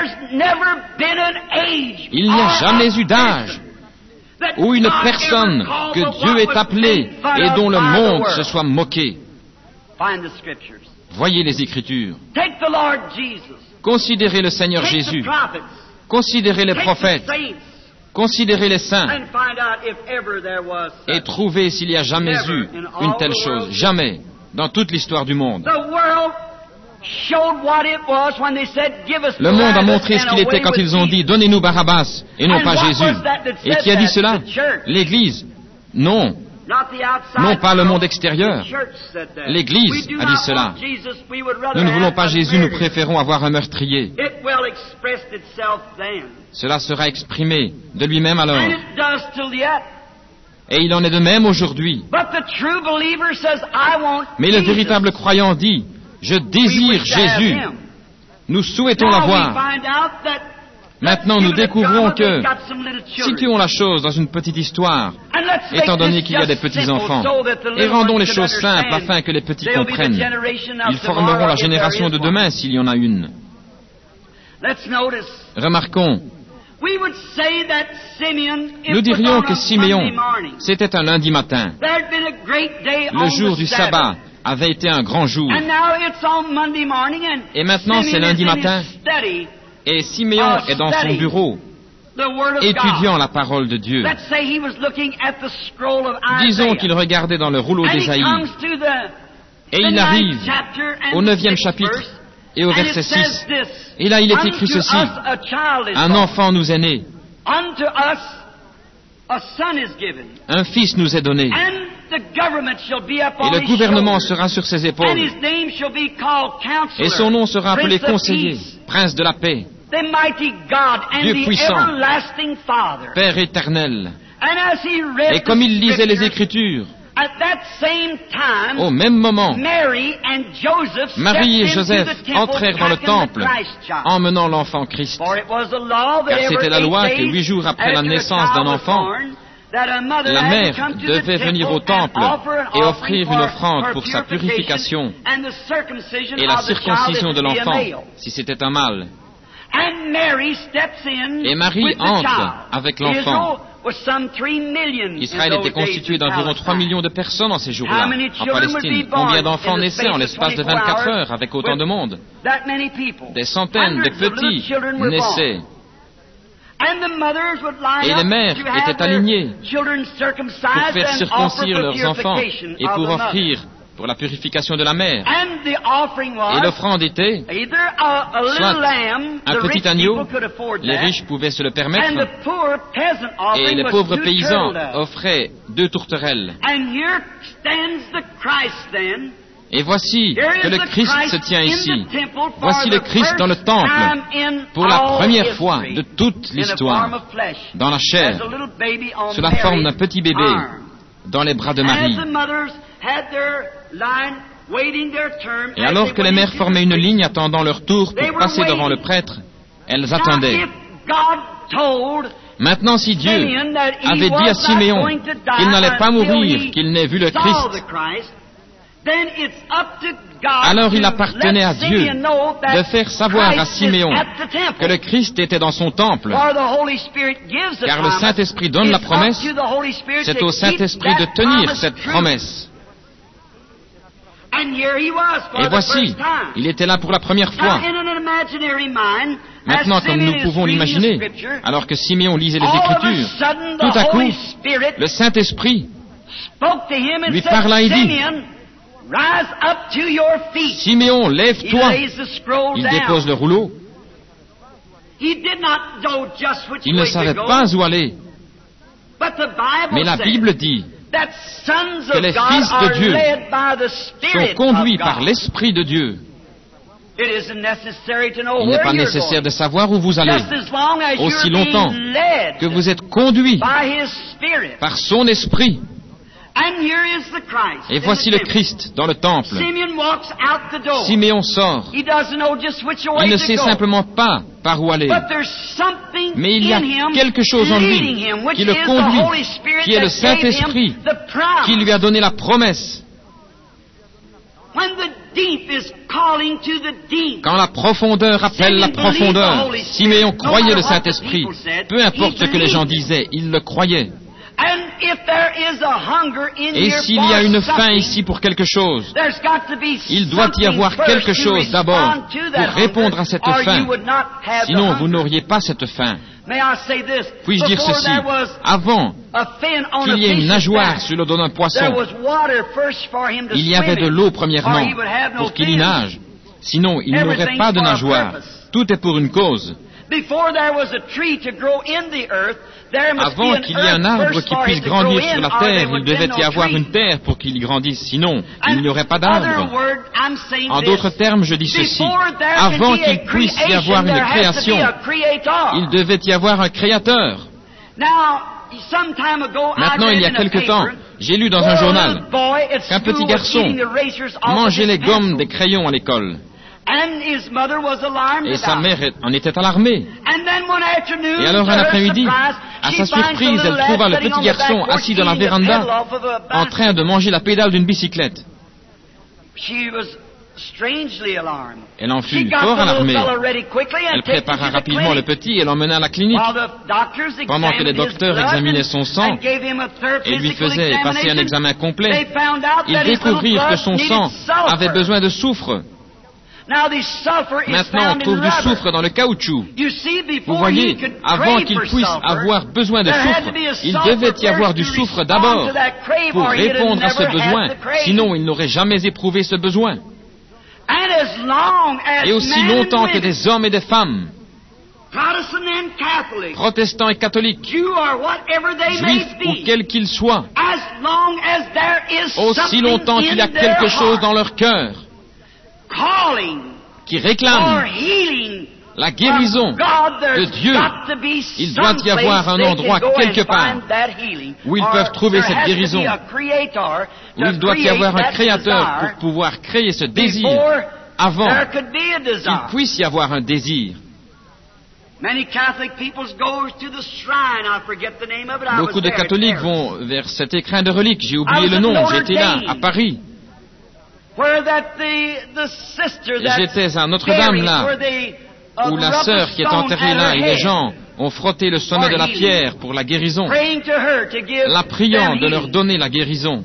Il n'y a jamais eu d'âge où une personne que Dieu ait appelée et dont le monde se soit moqué. Voyez les Écritures. Considérez le Seigneur Jésus. Considérez les prophètes, considérez les saints, et trouvez s'il y a jamais eu une telle chose, jamais, dans toute l'histoire du monde. Le monde a montré ce qu'il était quand ils ont dit, « Donnez-nous Barabbas, et non pas Jésus. » Et qui a dit cela? L'Église. Non. Non pas le monde extérieur. L'Église a dit cela. Nous ne voulons pas Jésus, nous préférons avoir un meurtrier. Cela sera exprimé de lui-même alors. Et il en est de même aujourd'hui. Mais le véritable croyant dit, « Je désire Jésus. Nous souhaitons l'avoir. » Maintenant, nous découvrons que, situons la chose dans une petite histoire, étant donné qu'il y a des petits-enfants, et rendons les choses simples afin que les petits comprennent. Ils formeront la génération de demain s'il y en a une. Remarquons, nous dirions que Siméon, c'était un lundi matin. Le jour du sabbat avait été un grand jour. Et maintenant, c'est lundi matin. Et Siméon est dans son bureau, étudiant la parole de Dieu. Disons qu'il regardait dans le rouleau d'Ésaïe. Et il arrive au 9e chapitre et au verset 6. Et là, il est écrit ceci. Un enfant nous est né. Un fils nous est donné. Et le gouvernement sera sur ses épaules. Et son nom sera appelé Conseiller, Prince de la paix, Dieu puissant, Père éternel. Et comme il lisait les Écritures, au même moment, Marie et Joseph entrèrent dans le temple, emmenant l'enfant Christ. Car c'était la loi que 8 jours après la naissance d'un enfant, la mère devait venir au temple et offrir une offrande pour sa purification et la circoncision de l'enfant, si c'était un mâle. Et Marie entre avec l'enfant. Israël était constitué d'environ 3 millions de personnes en ces jours-là, en Palestine. Combien d'enfants naissaient en l'espace de 24 heures avec autant de monde? Des centaines de petits naissaient. Et les mères étaient alignées pour faire circoncire leurs enfants et pour offrir pour la purification de la mère. Et l'offrande était soit un petit agneau, les riches pouvaient se le permettre, et les pauvres paysans offraient 2 tourterelles. Et voici que le Christ se tient ici. Voici le Christ dans le temple, pour la première fois de toute l'histoire, dans la chair, sous la forme d'un petit bébé, dans les bras de Marie. Et alors que les mères formaient une ligne attendant leur tour pour passer devant le prêtre, elles attendaient. Maintenant, si Dieu avait dit à Siméon qu'il n'allait pas mourir, qu'il n'ait vu le Christ, alors il appartenait à Dieu de faire savoir à Siméon que le Christ était dans son temple, car le Saint-Esprit donne la promesse, c'est au Saint-Esprit de tenir cette promesse. Et voici, il était là pour la première fois. Maintenant, comme nous pouvons l'imaginer, alors que Siméon lisait les Écritures, tout à coup, le Saint-Esprit lui parla et dit, « Siméon, lève-toi !» Il dépose le rouleau. Il ne savait pas où aller. Mais la Bible dit que les fils de Dieu sont conduits par l'Esprit de Dieu. Il n'est pas nécessaire de savoir où vous allez, aussi longtemps que vous êtes conduits par son Esprit. Et voici le Christ dans le temple. Siméon sort. Il ne sait simplement pas par où aller. Mais il y a quelque chose en lui qui le conduit, qui est le Saint-Esprit, qui lui a donné la promesse. Quand la profondeur appelle la profondeur, Siméon croyait le Saint-Esprit. Peu importe ce que les gens disaient, il le croyait. Et s'il y a une faim ici pour quelque chose, il doit y avoir quelque chose d'abord pour répondre à cette faim. Sinon, vous n'auriez pas cette faim. Puis-je dire ceci? Avant qu'il y ait une nageoire sur le dos d'un poisson, il y avait de l'eau premièrement pour qu'il y nage. Sinon, il n'aurait pas de nageoire. Tout est pour une cause. Avant qu'il y ait un arbre qui puisse grandir sur la terre, il devait y avoir une terre pour qu'il y grandisse. Sinon, il n'y aurait pas d'arbre. En d'autres termes, je dis ceci. Avant qu'il puisse y avoir une création, il devait y avoir un créateur. Maintenant, il y a quelque temps, j'ai lu dans un journal qu'un petit garçon mangeait les gommes des crayons à l'école. Et sa mère en était alarmée. Et alors un après-midi, à sa surprise, elle trouva le petit garçon assis dans la véranda en train de manger la pédale d'une bicyclette. Elle en fut fort alarmée. Elle prépara rapidement le petit et l'emmena à la clinique. Pendant que les docteurs examinaient son sang et lui faisaient passer un examen complet, ils découvrirent que son sang avait besoin de soufre. Maintenant, on trouve du soufre dans le caoutchouc. Vous voyez, avant qu'il puisse avoir besoin de soufre, il devait y avoir du soufre d'abord pour répondre à ce besoin, sinon il n'aurait jamais éprouvé ce besoin. Et aussi longtemps que des hommes et des femmes, protestants et catholiques, juifs ou quels qu'ils soient, aussi longtemps qu'il y a quelque chose dans leur cœur qui réclame la guérison de Dieu, il doit y avoir un endroit quelque part où ils peuvent trouver cette guérison, où il doit y avoir un créateur pour pouvoir créer ce désir avant qu'il puisse y avoir un désir. Beaucoup de catholiques vont vers cet écrin de reliques. J'ai oublié le nom, j'étais là, à Paris. J'étais à Notre-Dame là, où la sœur qui est enterrée là, et les gens ont frotté le sommet de la pierre pour la guérison, la priant de leur donner la guérison.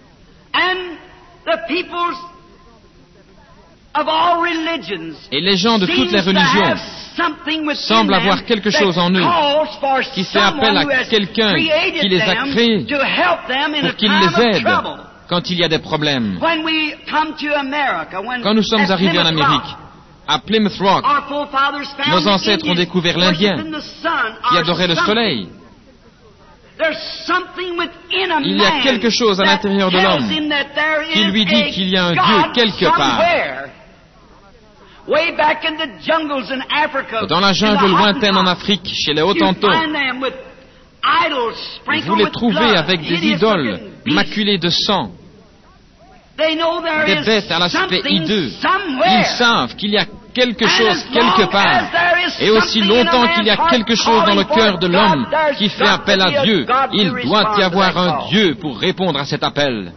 Et les gens de toutes les religions semblent avoir quelque chose en eux qui fait appel à quelqu'un qui les a créés pour qu'il les aide quand il y a des problèmes. Quand nous sommes arrivés en Amérique, à Plymouth Rock, nos ancêtres ont découvert l'Indien qui adorait le soleil. Il y a quelque chose à l'intérieur de l'homme qui lui dit qu'il y a un Dieu quelque part. Dans la jungle lointaine en Afrique, chez les Hottentots, vous les trouvez avec des idoles maculées de sang, des bêtes à l'aspect hideux. Ils savent qu'il y a quelque chose quelque part. Et aussi longtemps qu'il y a quelque chose dans le cœur de l'homme qui fait appel à Dieu, il doit y avoir un Dieu pour répondre à cet appel.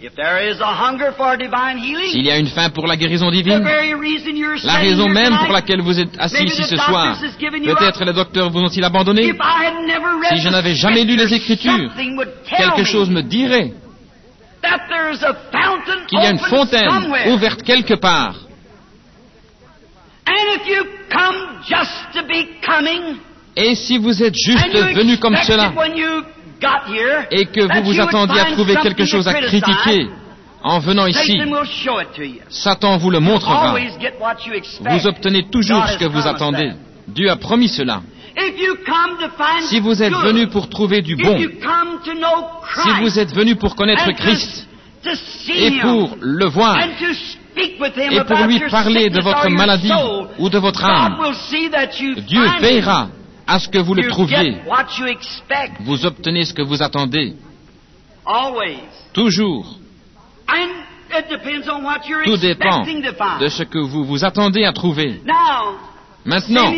S'il y a une faim pour la guérison divine, la raison même pour laquelle vous êtes assis ici ce soir, peut-être les docteurs vous ont-ils abandonné. Si je n'avais jamais lu les Écritures, quelque chose me dirait qu'il y a une fontaine ouverte quelque part. Et si vous êtes juste venu comme cela, et que vous vous attendiez à trouver quelque chose à critiquer en venant ici, Satan vous le montrera. Vous obtenez toujours ce que vous attendez. Dieu a promis cela. Si vous êtes venu pour trouver du bon, si vous êtes venu pour connaître Christ, et pour le voir, et pour lui parler de votre maladie ou de votre âme, Dieu veillera à ce que vous le trouviez. Vous obtenez ce que vous attendez. Toujours. Tout dépend de ce que vous vous attendez à trouver. Maintenant,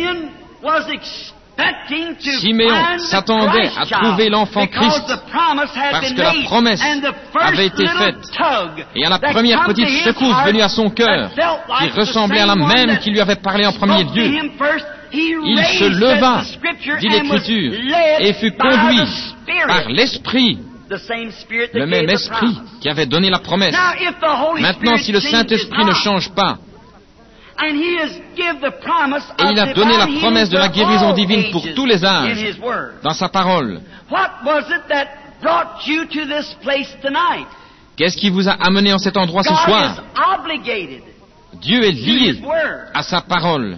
Siméon s'attendait à trouver l'enfant Christ parce que la promesse avait été faite. Et à la première petite secousse venue à son cœur, qui ressemblait à la même qui lui avait parlé en premier lieu, il se leva, dit l'Écriture, et fut conduit par l'Esprit, le même Esprit qui avait donné la promesse. Maintenant, si le Saint-Esprit ne change pas, et il a donné la promesse de la guérison divine pour tous les âges dans sa parole, qu'est-ce qui vous a amené en cet endroit ce soir? Dieu est lié à sa parole.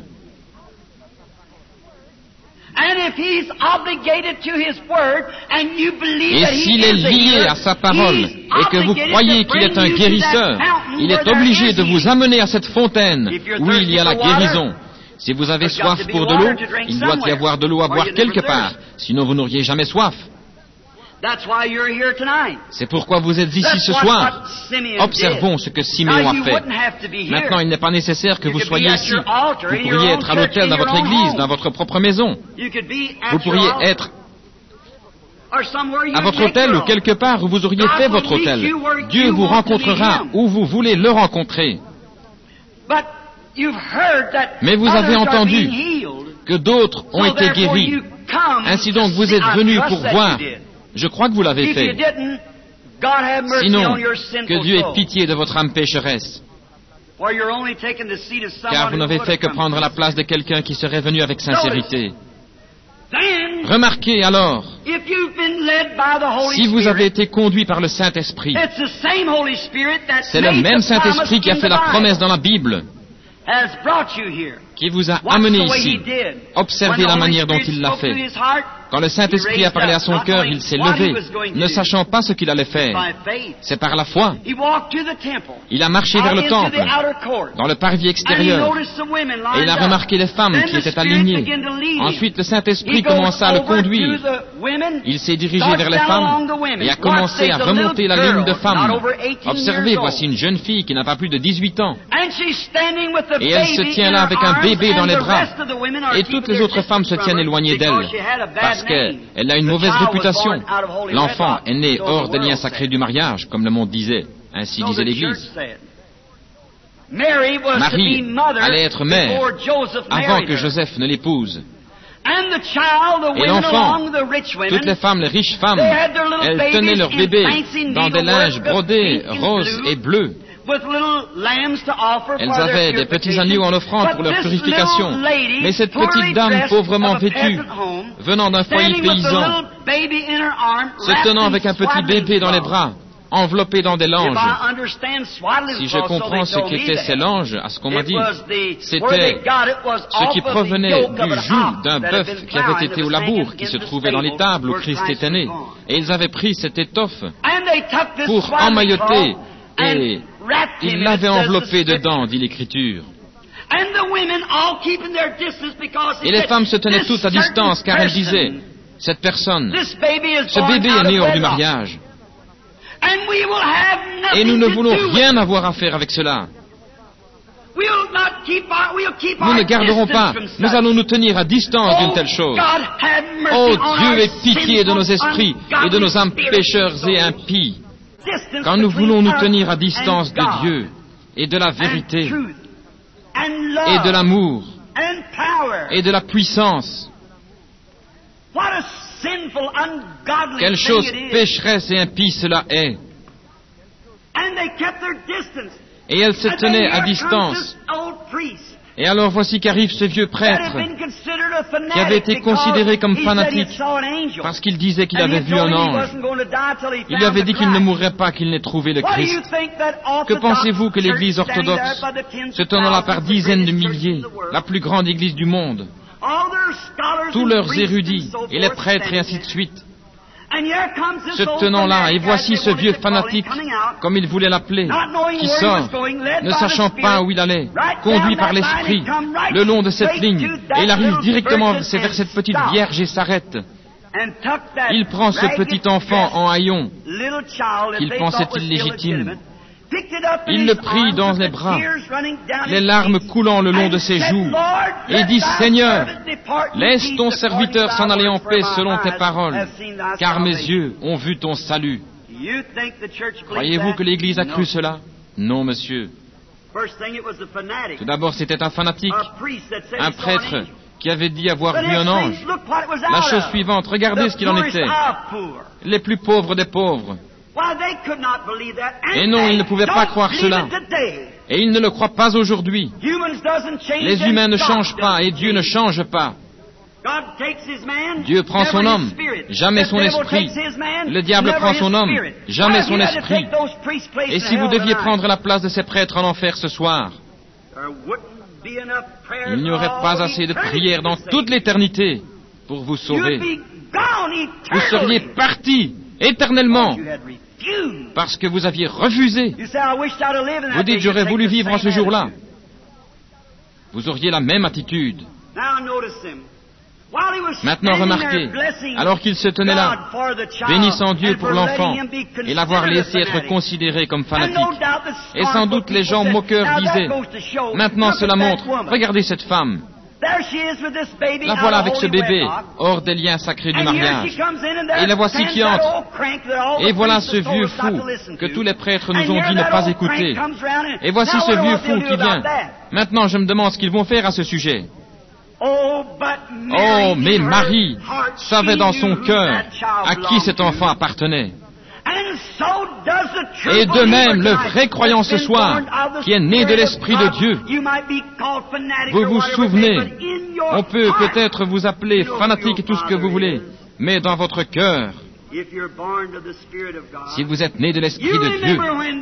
Et s'il est lié à sa parole et que vous croyez qu'il est un guérisseur, il est obligé de vous amener à cette fontaine où il y a la guérison. Si vous avez soif pour de l'eau, il doit y avoir de l'eau à boire quelque part, sinon vous n'auriez jamais soif. C'est pourquoi vous êtes ici ce soir. Observons ce que Siméon a fait. Maintenant, il n'est pas nécessaire que vous soyez ici. Vous pourriez être à l'autel dans votre église, dans votre propre maison. Vous pourriez être à votre hôtel ou quelque part où vous auriez fait votre hôtel. Dieu vous rencontrera où vous voulez le rencontrer. Mais vous avez entendu que d'autres ont été guéris. Ainsi donc, vous êtes venus pour voir. Je crois que vous l'avez fait. Sinon, que Dieu ait pitié de votre âme pécheresse. Car vous n'avez fait que prendre la place de quelqu'un qui serait venu avec sincérité. Remarquez alors, si vous avez été conduit par le Saint-Esprit, c'est le même Saint-Esprit qui a fait la promesse dans la Bible, qui vous a amené ici. Observez la manière dont il l'a fait. Quand le Saint-Esprit a parlé à son cœur, il s'est levé, ne sachant pas ce qu'il allait faire. C'est par la foi. Il a marché vers le temple, dans le parvis extérieur, et il a remarqué les femmes qui étaient alignées. Ensuite, le Saint-Esprit commença à le conduire. Il s'est dirigé vers les femmes et a commencé à remonter la ligne de femmes. Observez, voici une jeune fille qui n'a pas plus de 18 ans. Et elle se tient là avec un bébé dans les bras. Et toutes les autres femmes se tiennent éloignées d'elle, parce qu'elle a une mauvaise réputation. L'enfant est né hors des liens sacrés du mariage, comme le monde disait. Ainsi disait l'Église. Marie allait être mère avant que Joseph ne l'épouse. Et l'enfant, toutes les femmes, les riches femmes, elles tenaient leur bébé dans des linges brodés, roses et bleus. Elles avaient des petits agneaux en offrande pour leur purification. Mais cette petite dame pauvrement vêtue, venant d'un foyer paysan, se tenant avec un petit bébé dans les bras, enveloppé dans des langes. Si je comprends ce qu'étaient ces langes, à ce qu'on m'a dit, c'était ce qui provenait du joug d'un bœuf qui avait été au labour, qui se trouvait dans l'étable où Christ était né. Et ils avaient pris cette étoffe pour emmailloter, et il l'avait enveloppé dedans, dit l'Écriture. Et les femmes se tenaient toutes à distance, car elles disaient, cette personne, ce bébé est né hors du mariage. Et nous ne voulons rien avoir à faire avec cela. Nous ne garderons pas, nous allons nous tenir à distance d'une telle chose. Oh Dieu, aie pitié de nos esprits et de nos âmes pécheurs et impies. Quand nous voulons nous tenir à distance de Dieu et de la vérité et de l'amour et de la puissance, quelle chose pécheresse et impie cela est. Et elle se tenait à distance. Et alors voici qu'arrive ce vieux prêtre qui avait été considéré comme fanatique parce qu'il disait qu'il avait vu un ange. Il lui avait dit qu'il ne mourrait pas, qu'il n'ait trouvé le Christ. Que pensez-vous que l'Église orthodoxe, se tenant là par dizaines de milliers, la plus grande Église du monde, tous leurs érudits et les prêtres et ainsi de suite, se tenant là, et voici ce vieux fanatique, comme il voulait l'appeler, qui sort, ne sachant pas où il allait, conduit par l'Esprit, le long de cette ligne, et il arrive directement vers cette petite vierge et s'arrête. Il prend ce petit enfant en haillons, qu'il pensait illégitime. Il le prit dans les bras, les larmes coulant le long de ses joues, et dit, Seigneur, laisse ton serviteur s'en aller en paix selon tes paroles, car mes yeux ont vu ton salut. Croyez-vous que l'Église a cru cela? Non, monsieur. Tout d'abord, c'était un fanatique, un prêtre qui avait dit avoir vu un ange. La chose suivante, regardez ce qu'il en était. Les plus pauvres des pauvres. Et non, ils ne pouvaient pas croire cela. Et ils ne le croient pas aujourd'hui. Les humains ne changent pas et Dieu ne change pas. Dieu prend son homme, jamais son esprit. Le diable prend son homme, jamais son esprit. Et si vous deviez prendre la place de ces prêtres en enfer ce soir, il n'y aurait pas assez de prières dans toute l'éternité pour vous sauver. Vous seriez partis éternellement parce que vous aviez refusé. Vous dites, j'aurais voulu vivre en ce jour-là. Vous auriez la même attitude. Maintenant remarquez, alors qu'il se tenait là, bénissant Dieu pour l'enfant et l'avoir laissé être considéré comme fanatique, et sans doute les gens moqueurs disaient, maintenant cela montre, regardez cette femme, la voilà avec ce bébé, hors des liens sacrés du mariage. Et la voici qui entre. Et voilà ce vieux fou que tous les prêtres nous ont dit ne pas écouter. Et voici ce vieux fou qui vient. Maintenant, je me demande ce qu'ils vont faire à ce sujet. Oh, mais Marie savait dans son cœur à qui cet enfant appartenait. Et de même, le vrai croyant ce soir, qui est né de l'Esprit de Dieu, vous vous souvenez, on peut peut-être vous appeler fanatique et tout ce que vous voulez, mais dans votre cœur, si vous êtes né de l'Esprit de Dieu,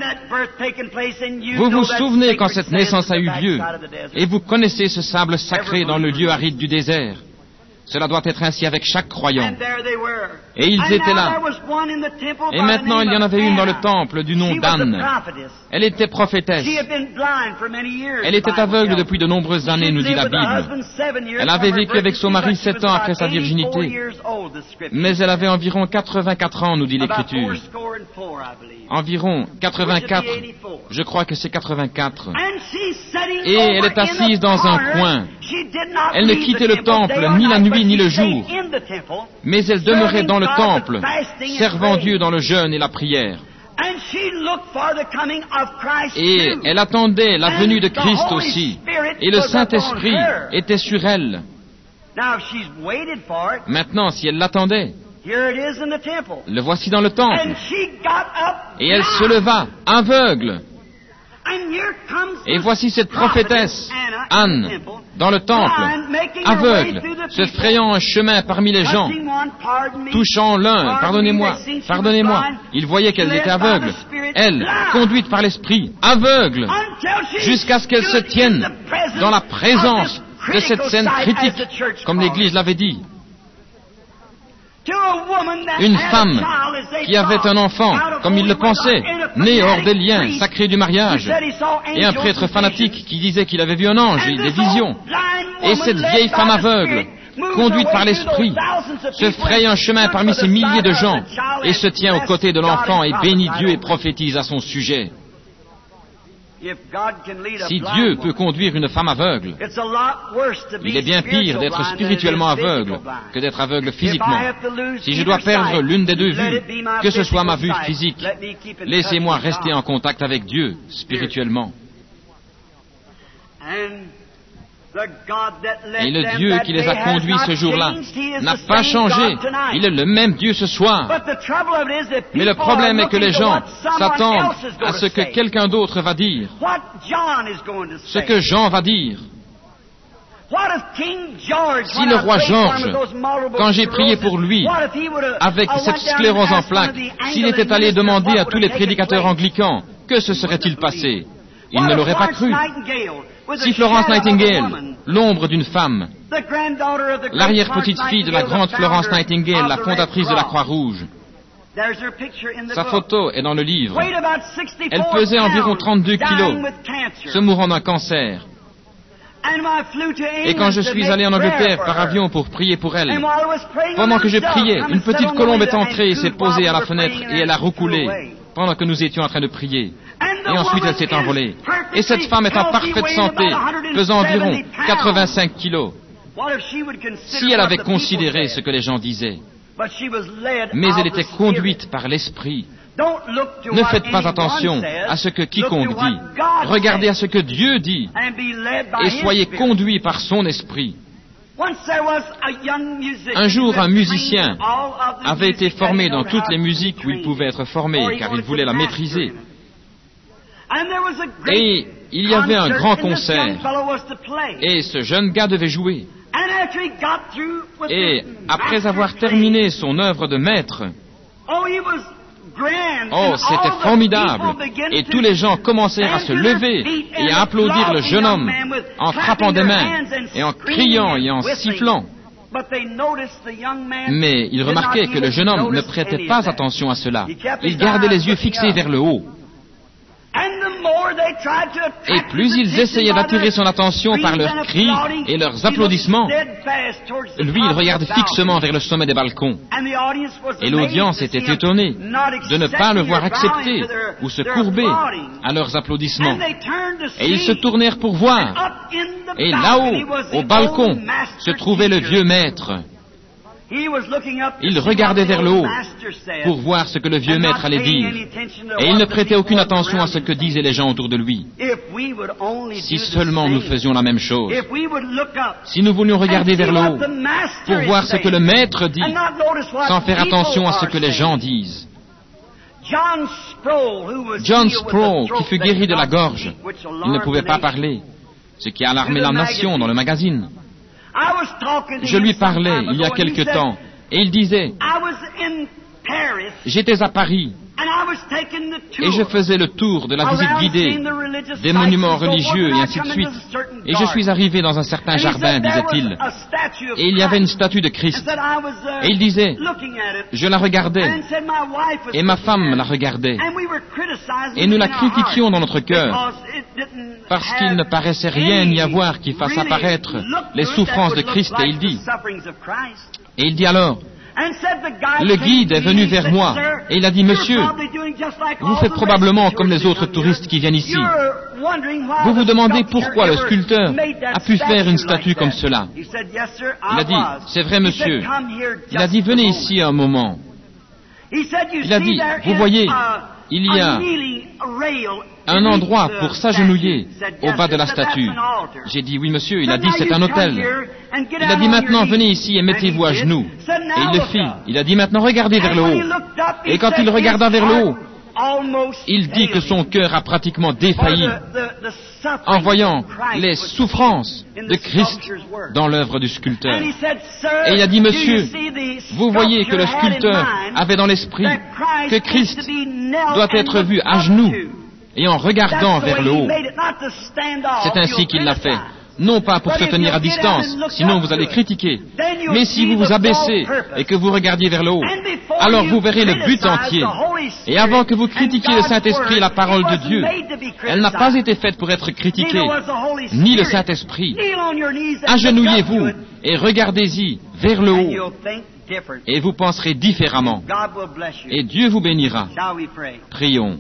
vous vous souvenez quand cette naissance a eu lieu, et vous connaissez ce sable sacré dans le lieu aride du désert. Cela doit être ainsi avec chaque croyant. Et ils étaient là. Et maintenant, il y en avait une dans le temple du nom d'Anne. Elle était prophétesse. Elle était aveugle depuis de nombreuses années, nous dit la Bible. Elle avait vécu avec son mari 7 ans après sa virginité. Mais elle avait environ 84 ans, nous dit l'Écriture. Environ 84. Je crois que c'est 84. Et elle est assise dans un coin. Elle ne quittait le temple ni la nuit ni le jour, mais elle demeurait dans le temple, servant Dieu dans le jeûne et la prière. Et elle attendait la venue de Christ aussi, et le Saint-Esprit était sur elle. Maintenant, si elle l'attendait, le voici dans le temple, et elle se leva, aveugle. Et voici cette prophétesse, Anne, dans le temple, aveugle, se frayant un chemin parmi les gens, touchant l'un, pardonnez-moi, il voyait qu'elle était aveugle, elle, conduite par l'Esprit, aveugle, jusqu'à ce qu'elle se tienne dans la présence de cette scène critique, comme l'Église l'avait dit. Une femme qui avait un enfant, comme il le pensait, né hors des liens sacrés du mariage, et un prêtre fanatique qui disait qu'il avait vu un ange et des visions. Et cette vieille femme aveugle, conduite par l'Esprit, se fraye un chemin parmi ces milliers de gens et se tient aux côtés de l'enfant et bénit Dieu et prophétise à son sujet. Si Dieu peut conduire une femme aveugle, il est bien pire d'être spirituellement aveugle que d'être aveugle physiquement. Si je dois perdre l'une des deux vues, que ce soit ma vue physique, laissez-moi rester en contact avec Dieu spirituellement. Et le Dieu qui les a conduits ce jour-là n'a pas changé. Il est le même Dieu ce soir. Mais le problème est que les gens s'attendent à ce que quelqu'un d'autre va dire. Ce que Jean va dire. Si le roi George, quand j'ai prié pour lui, avec cette sclérose en plaques, s'il était allé demander à tous les prédicateurs anglicans, que se serait-il passé? Il ne l'aurait pas cru. Si Florence Nightingale, l'ombre d'une femme, l'arrière-petite-fille de la grande Florence Nightingale, la fondatrice de la Croix-Rouge, sa photo est dans le livre. Elle pesait environ 32 kilos, se mourant d'un cancer. Et quand je suis allé en Angleterre par avion pour prier pour elle, pendant que je priais, une petite colombe est entrée et s'est posée à la fenêtre et elle a roucoulé pendant que nous étions en train de prier. Et ensuite elle s'est envolée. Et cette femme est en parfaite santé, pesant environ 85 kilos. Si elle avait considéré ce que les gens disaient, mais elle était conduite par l'Esprit. Ne faites pas attention à ce que quiconque dit. Regardez à ce que Dieu dit et soyez conduits par son Esprit. Un jour, un musicien avait été formé dans toutes les musiques où il pouvait être formé, car il voulait la maîtriser. Et il y avait un grand concert, et ce jeune gars devait jouer. Et après avoir terminé son œuvre de maître, oh, c'était formidable! Et tous les gens commencèrent à se lever et à applaudir le jeune homme en frappant des mains et en criant et en sifflant. Mais ils remarquaient que le jeune homme ne prêtait pas attention à cela. Il gardait les yeux fixés vers le haut. Et plus ils essayaient d'attirer son attention par leurs cris et leurs applaudissements, lui, il regardait fixement vers le sommet des balcons. Et l'audience était étonnée de ne pas le voir accepter ou se courber à leurs applaudissements. Et ils se tournèrent pour voir. Et là-haut, au balcon, se trouvait le vieux maître. Il regardait vers le haut pour voir ce que le vieux maître allait dire. Et il ne prêtait aucune attention à ce que disaient les gens autour de lui. Si seulement nous faisions la même chose. Si nous voulions regarder vers le haut pour voir ce que le maître dit, sans faire attention à ce que les gens disent. John Sproul, qui fut guéri de la gorge, il ne pouvait pas parler, ce qui a alarmé la nation dans le magazine. Je lui parlais il y a quelque temps, et il disait, j'étais à Paris, et je faisais le tour de la visite guidée, des monuments religieux et ainsi de suite. Et je suis arrivé dans un certain jardin, disait-il, et il y avait une statue de Christ. Et il disait, je la regardais, et ma femme la regardait, et nous la critiquions dans notre cœur, parce qu'il ne paraissait rien y avoir qui fasse apparaître les souffrances de Christ. Et il dit alors, le guide est venu vers moi et il a dit, monsieur, vous faites probablement comme les autres touristes qui viennent ici. Vous vous demandez pourquoi le sculpteur a pu faire une statue comme cela. Il a dit, c'est vrai, monsieur. Il a dit, venez ici un moment. Il a dit, vous voyez, il y a un endroit pour s'agenouiller au bas de la statue. J'ai dit, oui, monsieur. Il a dit, c'est un autel. Il a dit, maintenant, venez ici et mettez-vous à genoux. Et il le fit. Il a dit, maintenant, regardez vers le haut. Et quand il regarda vers le haut, il dit que son cœur a pratiquement défailli en voyant les souffrances de Christ dans l'œuvre du sculpteur. Et il a dit, monsieur, vous voyez que le sculpteur avait dans l'esprit que Christ doit être vu à genoux et en regardant vers le haut. C'est ainsi qu'il l'a fait. Non pas pour se tenir à distance, sinon vous allez critiquer. Mais si vous vous abaissez et que vous regardiez vers le haut, alors vous verrez le but entier. Et avant que vous critiquiez le Saint-Esprit et la parole de Dieu, elle n'a pas été faite pour être critiquée, ni le Saint-Esprit. Agenouillez-vous et regardez-y vers le haut, et vous penserez différemment. Et Dieu vous bénira. Prions.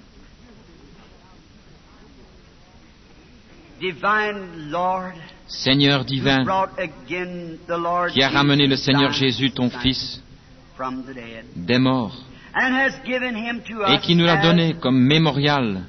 Seigneur divin, qui a ramené le Seigneur Jésus, ton Fils, des morts, et qui nous l'a donné comme mémorial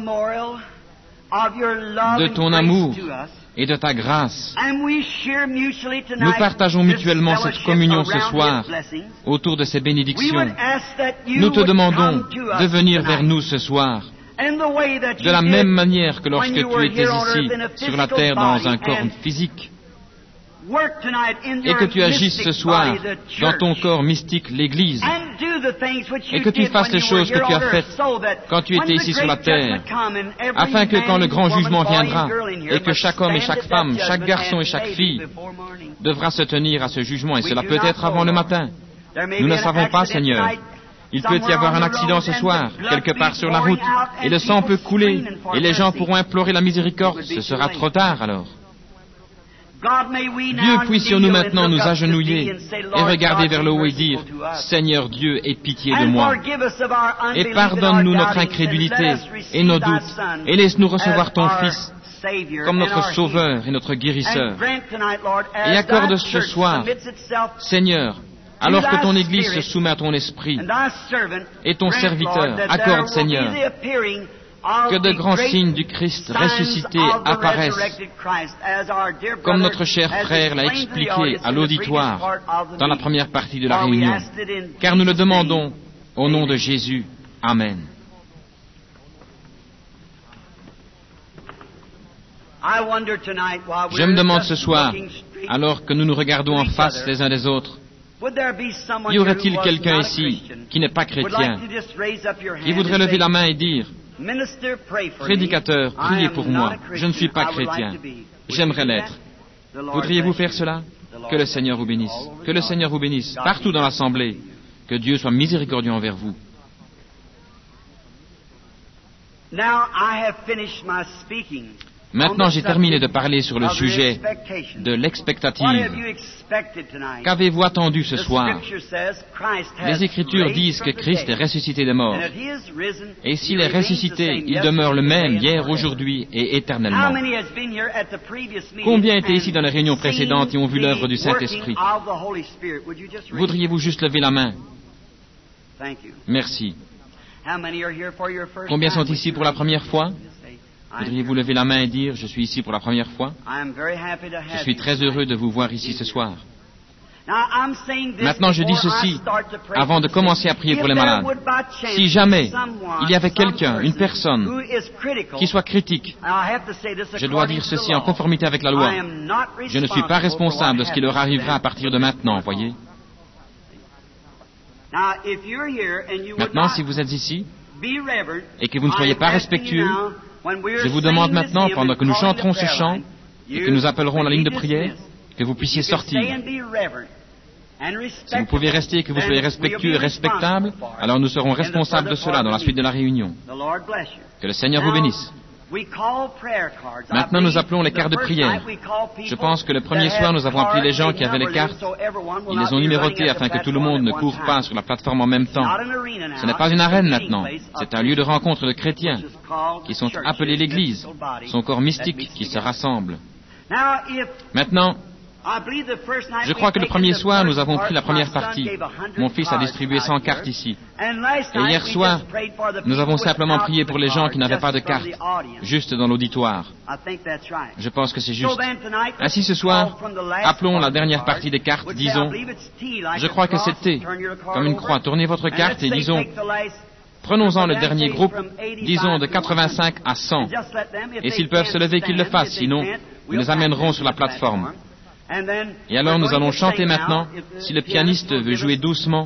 de ton amour et de ta grâce. Nous partageons mutuellement cette communion ce soir autour de ces bénédictions. Nous te demandons de venir vers nous ce soir, de la même manière que lorsque tu étais ici sur la terre dans un corps physique, et que tu agisses ce soir dans ton corps mystique, l'Église, et que tu fasses les choses que tu as faites quand tu étais ici sur la terre, afin que quand le grand jugement viendra, et que chaque homme et chaque femme, chaque garçon et chaque fille devra se tenir à ce jugement, et cela peut être avant le matin. Nous ne savons pas, Seigneur. Il peut y avoir un accident ce soir, quelque part sur la route, et le sang peut couler, et les gens pourront implorer la miséricorde. Ce sera trop tard alors. Dieu, puissions-nous maintenant nous agenouiller et regarder vers le haut et dire, Seigneur Dieu, aie pitié de moi, et pardonne-nous notre incrédulité et nos doutes, et laisse-nous recevoir ton Fils comme notre Sauveur et notre Guérisseur. Et accorde ce soir, Seigneur, alors que ton Église se soumet à ton esprit, et ton serviteur, accorde, Seigneur, que de grands signes du Christ ressuscité apparaissent, comme notre cher frère l'a expliqué à l'auditoire dans la première partie de la réunion, car nous le demandons au nom de Jésus. Amen. Je me demande ce soir, alors que nous nous regardons en face les uns des autres, y aurait-il quelqu'un ici qui n'est pas chrétien, qui voudrait lever la main et dire, prédicateur, priez pour moi, je ne suis pas chrétien, j'aimerais l'être. Voudriez-vous faire cela? Que le Seigneur vous bénisse. Que le Seigneur vous bénisse partout dans l'assemblée. Que Dieu soit miséricordieux envers vous. Maintenant, j'ai terminé de parler sur le sujet de l'expectative. Qu'avez-vous attendu ce soir? Les Écritures disent que Christ est ressuscité des morts. Et s'il est ressuscité, il demeure le même hier, aujourd'hui et éternellement. Combien étaient ici dans les réunions précédentes et ont vu l'œuvre du Saint-Esprit? Voudriez-vous juste lever la main? Merci. Combien sont ici pour la première fois? Voudriez-vous lever la main et dire « Je suis ici pour la première fois ». Je suis très heureux de vous voir ici ce soir. Maintenant, je dis ceci avant de commencer à prier pour les malades. Si jamais il y avait quelqu'un, une personne, qui soit critique, je dois dire ceci en conformité avec la loi. Je ne suis pas responsable de ce qui leur arrivera à partir de maintenant, voyez. Maintenant, si vous êtes ici et que vous ne soyez pas respectueux, je vous demande maintenant, pendant que nous chanterons ce chant et que nous appellerons la ligne de prière, que vous puissiez sortir. Si vous pouvez rester et que vous soyez respectueux et respectable, alors nous serons responsables de cela dans la suite de la réunion. Que le Seigneur vous bénisse. Maintenant, nous appelons les cartes de prière. Je pense que le premier soir, nous avons appelé les gens qui avaient les cartes. Ils les ont numérotées afin que tout le monde ne court pas sur la plateforme en même temps. Ce n'est pas une arène maintenant. C'est un lieu de rencontre de chrétiens qui sont appelés l'Église, son corps mystique qui se rassemble. Maintenant, je crois que le premier soir, nous avons pris la première partie. Mon fils a distribué 100 cartes ici. Et hier soir, nous avons simplement prié pour les gens qui n'avaient pas de cartes, juste dans l'auditoire. Je pense que c'est juste. Ainsi, ce soir, appelons la dernière partie des cartes, disons, je crois que c'est T, comme une croix. Tournez votre carte et disons, prenons-en le dernier groupe, disons de 85 à 100. Et s'ils peuvent se lever, qu'ils le fassent, sinon, nous les amènerons sur la plateforme. Et alors nous allons chanter maintenant, si le pianiste veut jouer doucement.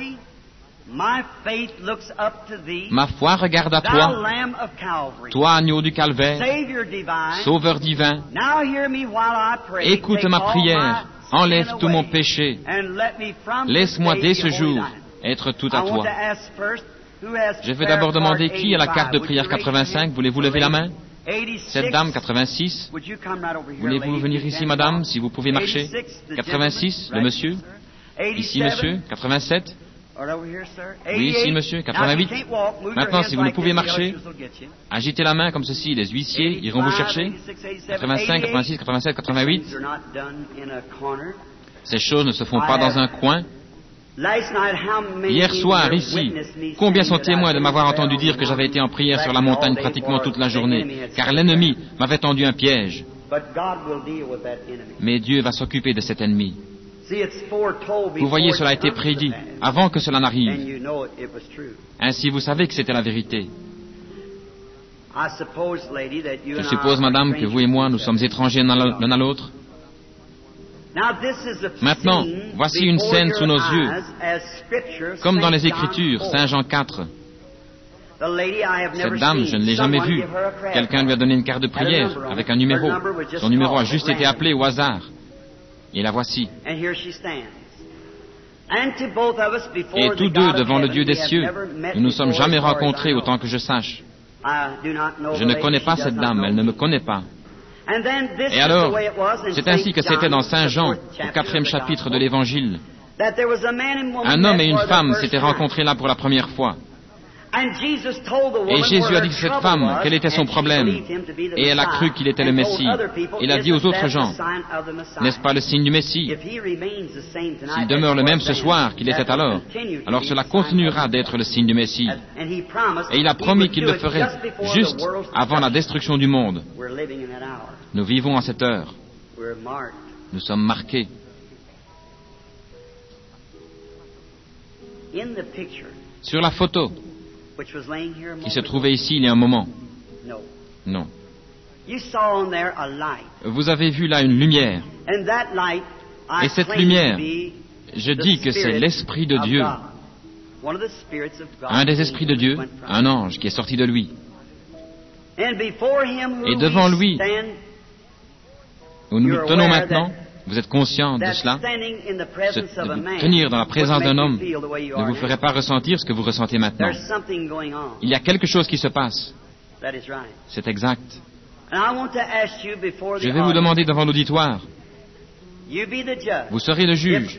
Ma foi regarde à toi, toi agneau du calvaire, sauveur divin. Écoute ma prière, enlève tout mon péché. Laisse-moi dès ce jour être tout à toi. Je vais d'abord demander qui a la carte de prière 85. Voulez-vous lever la main? Cette dame, 86. Voulez-vous venir ici, madame, si vous pouvez marcher? 86, le monsieur. Ici, monsieur. 87. Oui, ici, monsieur. 88. Maintenant, si vous ne pouvez marcher, agitez la main comme ceci. Les huissiers iront vous chercher. 85, 86, 87, 88. Ces choses ne se font pas dans un coin. Hier soir, ici, combien sont témoins de m'avoir entendu dire que j'avais été en prière sur la montagne pratiquement toute la journée, car l'ennemi m'avait tendu un piège. Mais Dieu va s'occuper de cet ennemi. Vous voyez, cela a été prédit avant que cela n'arrive. Ainsi, vous savez que c'était la vérité. Je suppose, madame, que vous et moi, nous sommes étrangers l'un à l'autre. Maintenant, voici une scène sous nos yeux, comme dans les Écritures, Saint Jean 4. Cette dame, je ne l'ai jamais vue. Quelqu'un lui a donné une carte de prière avec un numéro. Son numéro a juste été appelé au hasard. Et la voici. Et tous deux, devant le Dieu des cieux, nous ne nous sommes jamais rencontrés autant que je sache. Je ne connais pas cette dame, elle ne me connaît pas. Et alors, c'est ainsi que c'était dans Saint Jean, au 4e chapitre de l'Évangile. Un homme et une femme s'étaient rencontrés là pour la première fois. Et Jésus a dit à cette femme quel était son problème. Et elle a cru qu'il était le Messie. Il a dit aux autres gens, n'est-ce pas le signe du Messie? S'il demeure le même ce soir qu'il était alors cela continuera d'être le signe du Messie. Et il a promis qu'il le ferait juste avant la destruction du monde. Nous vivons à cette heure. Nous sommes marqués. Sur la photo qui se trouvait ici il y a un moment. Non. Vous avez vu là une lumière. Et cette lumière, je dis que c'est l'Esprit de Dieu. Un des esprits de Dieu, un ange qui est sorti de lui. Et devant lui, où nous nous tenons maintenant, vous êtes conscient de cela? Vous tenir dans la présence d'un homme ne vous ferait pas ressentir ce que vous ressentez maintenant. Il y a quelque chose qui se passe. C'est exact. Je vais vous demander devant l'auditoire, vous serez le juge.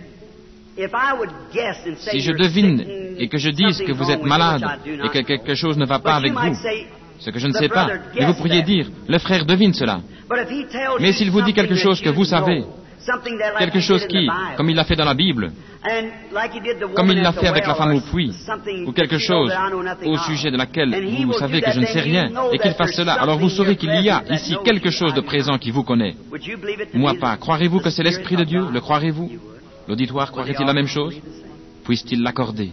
Si je devine et que je dise que vous êtes malade et que quelque chose ne va pas avec vous, ce que je ne sais pas, mais vous pourriez dire, le frère devine cela. Mais s'il vous dit quelque chose que vous savez, quelque chose qui, comme il l'a fait dans la Bible, comme il l'a fait avec la femme au puits, ou quelque chose au sujet de laquelle vous savez que je ne sais rien, et qu'il fasse cela, alors vous saurez qu'il y a ici quelque chose de présent qui vous connaît. Moi pas. Croirez-vous que c'est l'Esprit de Dieu? Le croirez-vous? L'auditoire croirait-il la même chose? Puisse-t-il l'accorder?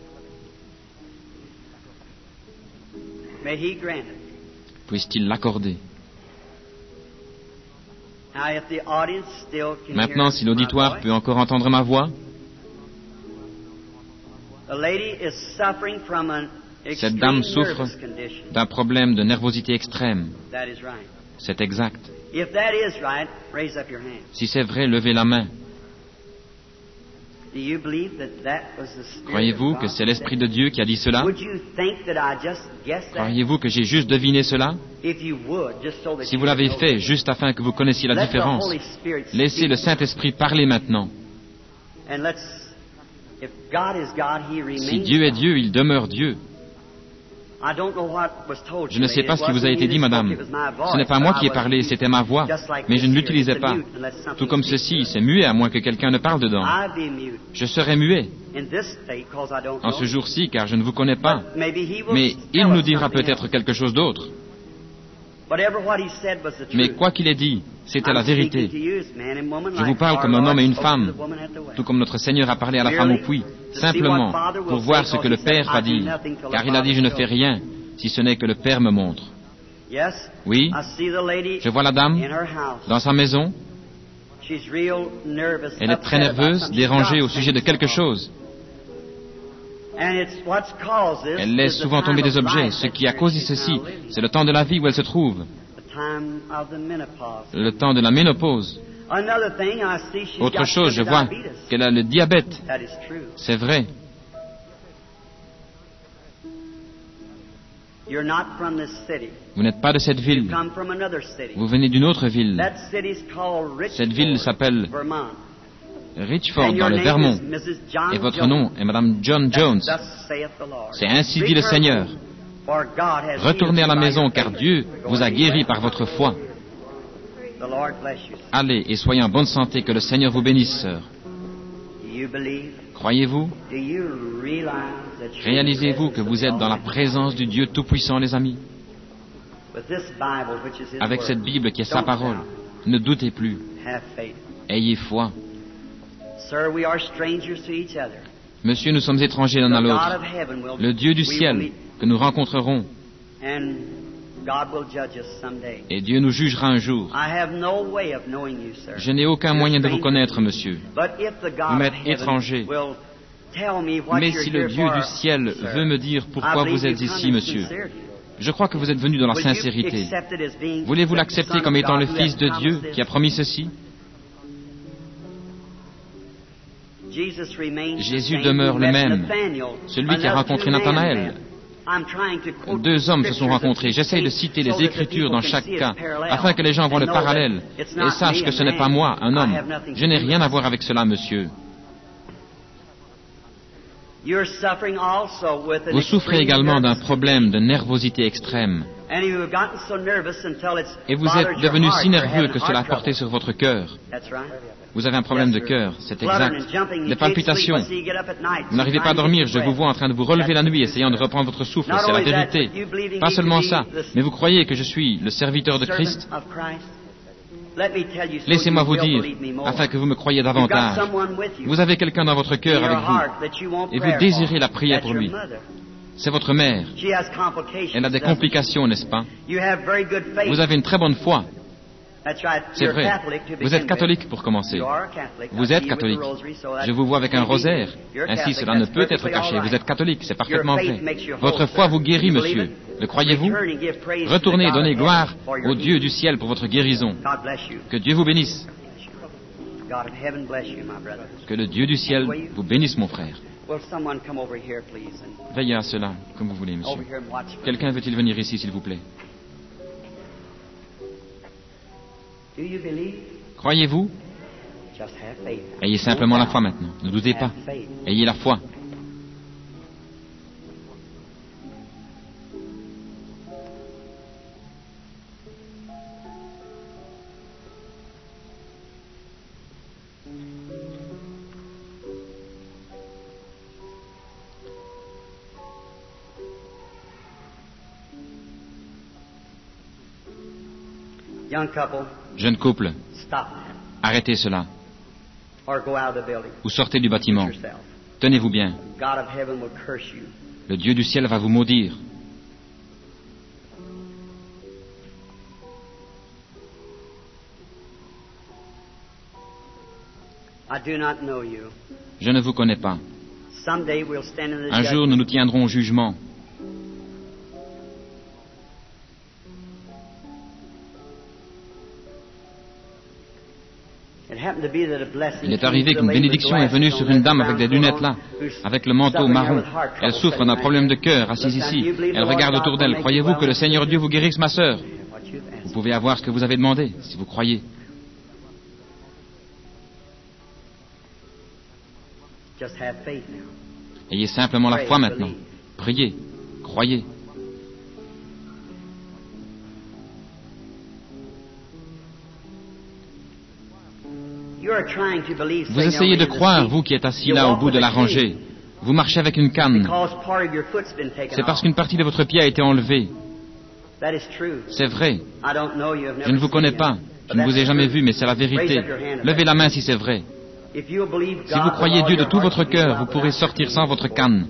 Puisse-t-il l'accorder? Maintenant, si l'auditoire peut encore entendre ma voix, cette dame souffre d'un problème de nervosité extrême. C'est exact. Si c'est vrai, levez la main. Croyez-vous que c'est l'Esprit de Dieu qui a dit cela? Croyez-vous que j'ai juste deviné cela? Si vous l'avez fait juste afin que vous connaissiez la différence, laissez le Saint-Esprit parler maintenant. Si Dieu est Dieu, il demeure Dieu. Je ne sais pas ce qui vous a été dit, madame. Ce n'est pas moi qui ai parlé, c'était ma voix, mais je ne l'utilisais pas. Tout comme ceci, c'est muet à moins que quelqu'un ne parle dedans. Je serai muet en ce jour-ci, car je ne vous connais pas. Mais il nous dira peut-être quelque chose d'autre. Mais quoi qu'il ait dit, c'était la vérité. Je vous parle comme un homme et une femme, tout comme notre Seigneur a parlé à la femme au puits, simplement pour voir ce que le Père va dire, car il a dit « Je ne fais rien, si ce n'est que le Père me montre ». Oui, je vois la dame dans sa maison. Elle est très nerveuse, dérangée au sujet de quelque chose. Elle laisse souvent tomber des objets. Ce qui a causé ceci, c'est le temps de la vie où elle se trouve. Le temps de la ménopause. Autre chose, je vois qu'elle a le diabète. C'est vrai. Vous n'êtes pas de cette ville. Vous venez d'une autre ville. Cette ville s'appelle Richford, dans le Vermont. Et votre nom est Madame John Jones. C'est ainsi dit le Seigneur. Retournez à la maison, car Dieu vous a guéri par votre foi. Allez et soyez en bonne santé, que le Seigneur vous bénisse, sœur. Croyez-vous? Réalisez-vous que vous êtes dans la présence du Dieu Tout-Puissant, les amis? Avec cette Bible qui est sa parole, ne doutez plus. Ayez foi. Monsieur, nous sommes étrangers l'un à l'autre. Le Dieu du ciel que nous rencontrerons, et Dieu nous jugera un jour. Je n'ai aucun moyen de vous connaître, monsieur. Vous m'êtes étranger. Mais si le Dieu du ciel veut me dire pourquoi vous êtes ici, monsieur, je crois que vous êtes venu dans la sincérité. Voulez-vous l'accepter comme étant le Fils de Dieu qui a promis ceci? Jésus demeure le même, celui qui a rencontré Nathanaël. Deux hommes se sont rencontrés. J'essaye de citer les Écritures dans chaque cas, afin que les gens voient le parallèle et sachent que ce n'est pas moi, un homme. Je n'ai rien à voir avec cela, monsieur. Vous souffrez également d'un problème de nervosité extrême. Et vous êtes devenu si nerveux que cela a porté sur votre cœur. Vous avez un problème de cœur, c'est exact. Des palpitations. Vous n'arrivez pas à dormir, je vous vois en train de vous relever la nuit, essayant de reprendre votre souffle, c'est la vérité. Pas seulement ça, mais vous croyez que je suis le serviteur de Christ? Laissez-moi vous dire, afin que vous me croyiez davantage. Vous avez quelqu'un dans votre cœur avec vous, et vous désirez la prière pour lui. C'est votre mère. Elle a des complications, n'est-ce pas? Vous avez une très bonne foi. C'est vrai. Vous êtes catholique pour commencer. Vous êtes catholique. Je vous vois avec un rosaire. Ainsi, cela ne peut être caché. Vous êtes catholique, c'est parfaitement vrai. Votre foi vous guérit, monsieur. Le croyez-vous? Retournez et donnez gloire au Dieu du ciel pour votre guérison. Que Dieu vous bénisse. Que le Dieu du ciel vous bénisse, mon frère. Will someone come over here, please, and Veillez à cela, comme vous voulez, monsieur. over here and watch for me. Quelqu'un veut-il venir ici, s'il vous plaît? Do you believe? Croyez-vous? Just have faith. Ayez simplement la foi maintenant. Ne doutez pas. Have faith. Ayez la foi. Young couple, Jeune couple, stop arrêtez cela. or go out of the building. Ou sortez du bâtiment. Yourself. Tenez-vous bien. God of heaven will curse you. Le Dieu du ciel va vous maudire. I do not know you. Je ne vous connais pas. Someday we'll stand in the Un jour, judgment. nous nous tiendrons au jugement. It happened to be that a blessing Il est came arrivé to the qu'une lady with bénédiction est glasses venue on sur that une dame avec brown des lunettes là, who's avec le manteau suffering marron. with heart Elle trouble souffre d'un sitting problème de right cœur, assise ici. Elle regarde autour d'elle. Croyez-vous que le Seigneur Dieu vous guérisse, ma sœur? here. What you've asked. Vous pouvez avoir ce que vous avez demandé, si vous croyez. Just have faith now. Ayez simplement la foi maintenant. Priez, croyez. You are trying to believe, Vous say, essayez now, de in the croire, seat. vous qui êtes assis You là au walk bout with de a la cane rangée. Vous marchez avec une canne. Because part of your foot's been taken C'est parce off. qu'une partie de votre pied a été enlevée. That is true. C'est vrai. I don't know you. I've never Je ne vous seen connais you. pas. But Je ne vous ai that's jamais true. vu, mais c'est la vérité. Raise up your hand if Levez that's la main si c'est vrai. If you believe God Si vous with croyez all Dieu de your tout heart, votre you can cœur, go vous out pourrez without sortir sans votre faith. canne.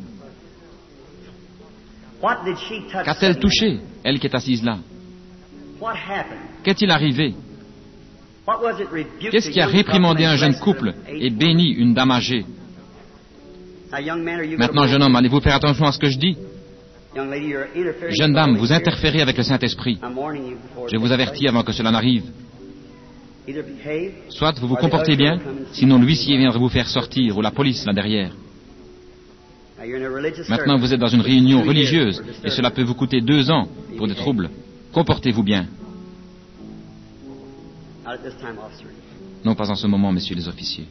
What did she touch Qu'a-t-elle suddenly? touché, elle qui est assise là? What happened? Qu'est-il arrivé? What was it rebuked Qu'est-ce a qui a young réprimandé couple un and jeune blessed couple an et aged béni une dame âgée? Now, young man, are you Maintenant, gonna- jeune homme, allez-vous faire attention à ce que je dis? Young lady, you're interfering Jeune with the dame, Holy vous Spirit. interférez avec le Saint-Esprit. I'm warning you before it Je vous takes avertis place. avant que cela n'arrive. Either behave, Soit vous vous or the comportez usher bien, will come and see sinon you. l'huissier viendra vous faire sortir, ou la police là derrière. Now, you're in a religious Maintenant, service. vous êtes dans une réunion 2 years religieuse, for et disturbance. cela peut vous coûter 2 ans pour des troubles. Comportez-vous bien. Not at this time, officer. Non, pas en ce moment, messieurs les officiers.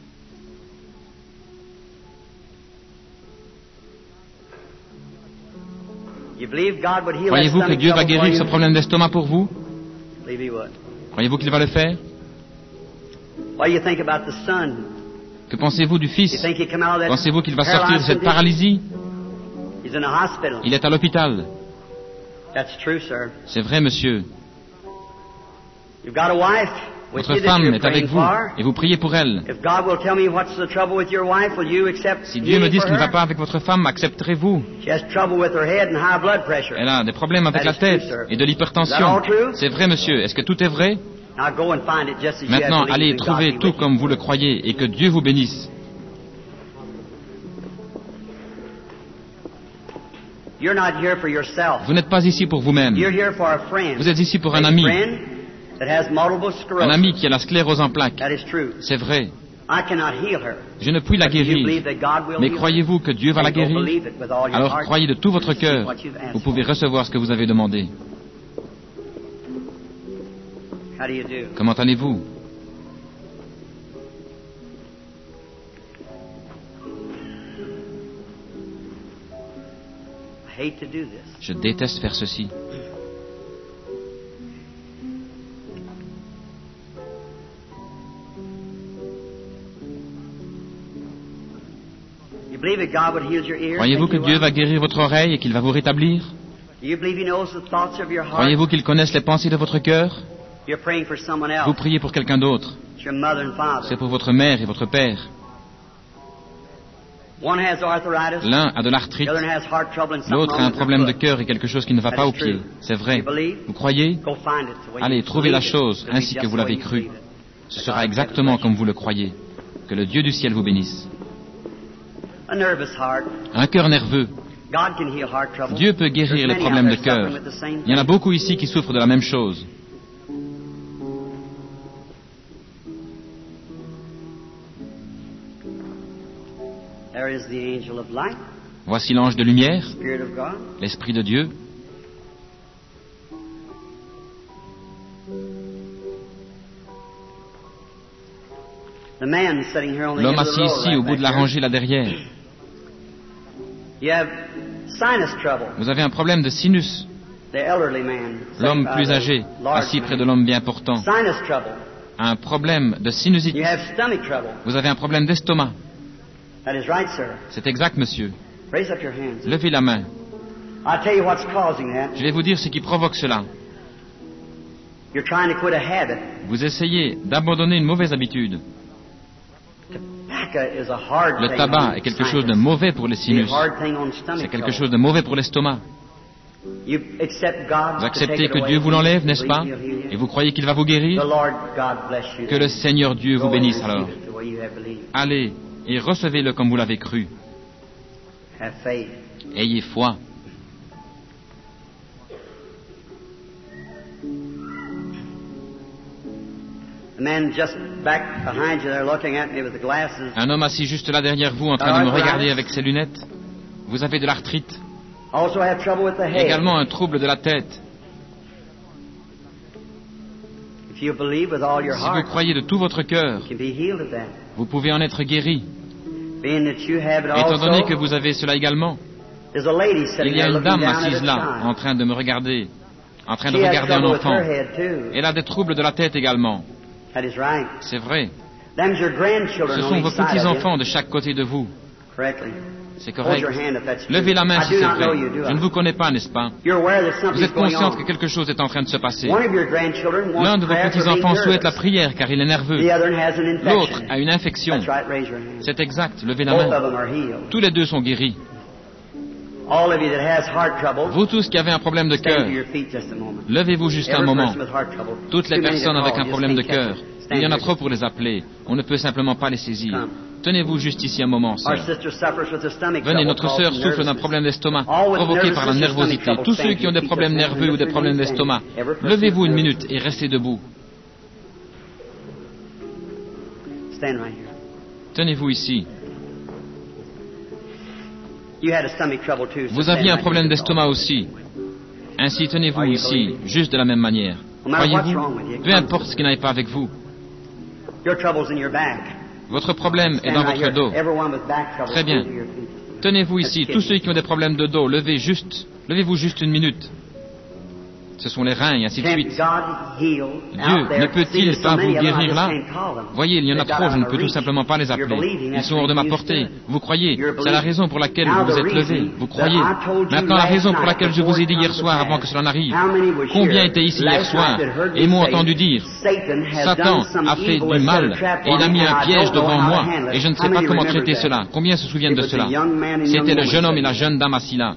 You believe God would heal that Croyez-vous que stomach Dieu va trouble for guérir ce you? problème d'estomac pour vous? Believe He would. Croyez-vous qu'il va le faire? What do you think about the son? Que pensez-vous du You Fils? think he come out of that Pensez-vous qu'il va sortir de paralyzed cette condition? paralysie? He's in a hospital. Il est à l'hôpital. That's true, sir. C'est vrai, monsieur. You've got a wife with Votre you that femme you're est avec praying vous, for. et vous priez pour elle. If God will tell me what's the trouble with your wife, will you accept Si Dieu me healing dit for ce qui ne va her? pas avec votre femme, accepterez-vous? She has trouble with her head and high blood pressure. Elle a des problèmes avec That la is true, tête sir. et de Is that l'hypertension. all true? C'est vrai, monsieur. Est-ce que tout est vrai? Now go and find it just as you Maintenant, have believed allez in God trouver be tout with you. comme vous le croyez et que Dieu vous bénisse. You're not here for yourself. Vous n'êtes pas ici pour vous-même. You're here for a friend. Vous êtes ici pour un A ami. friend that has multiple sclerosis. Un ami qui a la sclérose en plaques. That is true. C'est vrai. I cannot heal her. Je ne puis la But do you believe guérir. that God will Mais heal her? croyez-vous que Dieu va la Then go guérir? believe it with all your Alors heart. croyez de tout votre Receive cœur. what you've asked Vous pouvez for. recevoir ce que vous avez demandé. How do you do? Comment allez-vous? I hate to do this. Je déteste faire ceci. You believe that God would heal your ears? Croyez-vous que make you Dieu well? va guérir votre oreille et qu'il va vous rétablir? Do you believe He knows the thoughts of your heart? Croyez-vous qu'il connaisse les pensées de votre cœur? You're praying for someone else. Vous priez pour quelqu'un d'autre. It's your mother and father. C'est pour votre mère et votre père. One has arthritis. L'un a de The l'arthrite, other has heart trouble and something l'autre a wrong un with problème her de foot. cœur et quelque chose qui ne va That pas is au pied. true. C'est vrai. You believe? Vous croyez? Go find it the way Allez, you trouvez la believe it. chose It'll be ainsi que just vous the way l'avez you cru. believe it. Ce sera exactement comme vous le croyez. Que le Dieu du ciel vous bénisse. A nervous heart. Un cœur nerveux. God can heal heart trouble. Dieu peut guérir There's les many problèmes out de there cœur. suffering with the same Il y en a thing. beaucoup ici qui souffrent de la même chose. There is the angel of light, Voici l'ange de lumière, Spirit of God. l'Esprit de Dieu. The man sitting here on the L'homme end of the assis row ici right au bout de la back there. rangée là derrière. You have sinus trouble. Vous avez un problème de sinus. The elderly man. L'homme sitting by plus the âgé, large assis près man. de l'homme bien portant, Sinus trouble. a un problème de sinusite. You have stomach trouble. Vous avez un problème d'estomac. That is right, sir. C'est exact, monsieur. Raise up your hands. Levez la main. I'll tell you what's causing that. Je vais vous dire ce qui provoque cela. You're trying to quit a habit. Vous essayez d'abandonner une mauvaise habitude. Tobacco is a hard Le thing tabac on est quelque sinus. chose de mauvais pour les It's a sinus. hard thing on stomach C'est quelque trouble. chose de mauvais pour l'estomac. You accept God Vous to acceptez take it que away. Dieu vous l'enlève, n'est-ce pas? Believe He'll heal Et you. vous croyez qu'il va vous The guérir? Lord God bless you. Que le Seigneur Dieu vous Go bénisse and alors. receive it the way you have believed. Allez et recevez-le comme vous l'avez cru. Have faith. Ayez foi. The man just back behind you there looking at me with the glasses. Un homme assis juste là derrière vous en train de me regarder avec ses lunettes. Vous avez de l'arthrite. Also have trouble with the head. Également un trouble de la tête. If you believe with all your Si vous heart, croyez de tout votre cœur, you can be healed of that. vous pouvez en être guéri. Being that you have it Étant donné also, que vous avez cela également, there's a lady sitting il y a there une looking dame down at assise a là, en child. train de me regarder, en train de She has regarder un trouble with enfant. her head too. Elle a des troubles de la tête également. That is right. C'est vrai. Them's your grandchildren Ce on sont vos each side of you. petits-enfants de chaque côté de vous. Correctly. C'est Hold correct. your hand if that's true. Levez la main I si do c'est not know vrai. you, do Je ne I? vous connais pas, n'est-ce pas? You're aware that Vous something's êtes going consciente que on. quelque chose est en train de se passer. One of your grandchildren L'un wants de vos prayer for being petits-enfants souhaite la nervous. prière car il est nerveux. The other has an L'autre infection. a une infection. That's right, raise your hand. C'est exact. Levez la Both of main. them are healed. Tous les deux sont guéris. All of you that has heart trouble, Vous tous qui avez un problème de stand cœur, to your feet just a moment. levez-vous juste un Every moment. person with heart trouble. Toutes les Too many to personnes avec call, un just problème de can't catch cœur, them. il y en a Stand trop pour les appeler. On ne peut simplement pas les saisir. Tenez-vous juste ici un moment, Our sœur. sister suffers with a stomach Venez, trouble notre called sœur souffre d'un nervousness. problème d'estomac All with provoqué par la nervousness and stomach nervosité. trouble, Tous ceux stand qui ont to des your problèmes feet just a nerveux ou moment. des problèmes Stand. d'estomac, Every person levez-vous with une nervous. minute et restez debout. Stand right here. Tenez-vous ici. You had a stomach trouble too. so Vous stand aviez un right problème here. d'estomac aussi. Ainsi, tenez-vous ici, juste de la même manière. Croyez-vous, peu importe ce qui n'aille pas avec vous, Your trouble's in your back. votre problème est Stand dans right votre here. dos. Everyone with back trouble, Très bien. stand to your feet. Tenez-vous ici, tous ceux qui ont des problèmes de dos, levez-vous juste une minute. Ce sont les reins et ainsi de Can't suite. God heal out Dieu there? ne See, peut-il there's so pas many vous of them, I guérir just là? can't call them. Voyez, il y en a They've trop, got je ne out peux of tout reach. simplement pas les You're appeler. believing, Ils that's sont hors de what ma you portée. said. Vous croyez, You're c'est la believing. raison pour laquelle Now vous vous the êtes levé. reason Vous croyez. that I told you Maintenant, la last raison pour night laquelle je before vous ai it dit hier comes soir, to avant pass. que cela n'arrive, How many was combien here étaient ici hier last soir night that heard me et m'ont say, entendu dire, Satan has Satan done some a fait evil du and set a mal trap et il a for mis me, un and I piège don't know devant how to moi handle it. et je ne How sais pas many comment remember traiter that? cela. Combien se souviennent It de was cela? the young man and young C'était le woman jeune homme et said, la jeune dame assis là.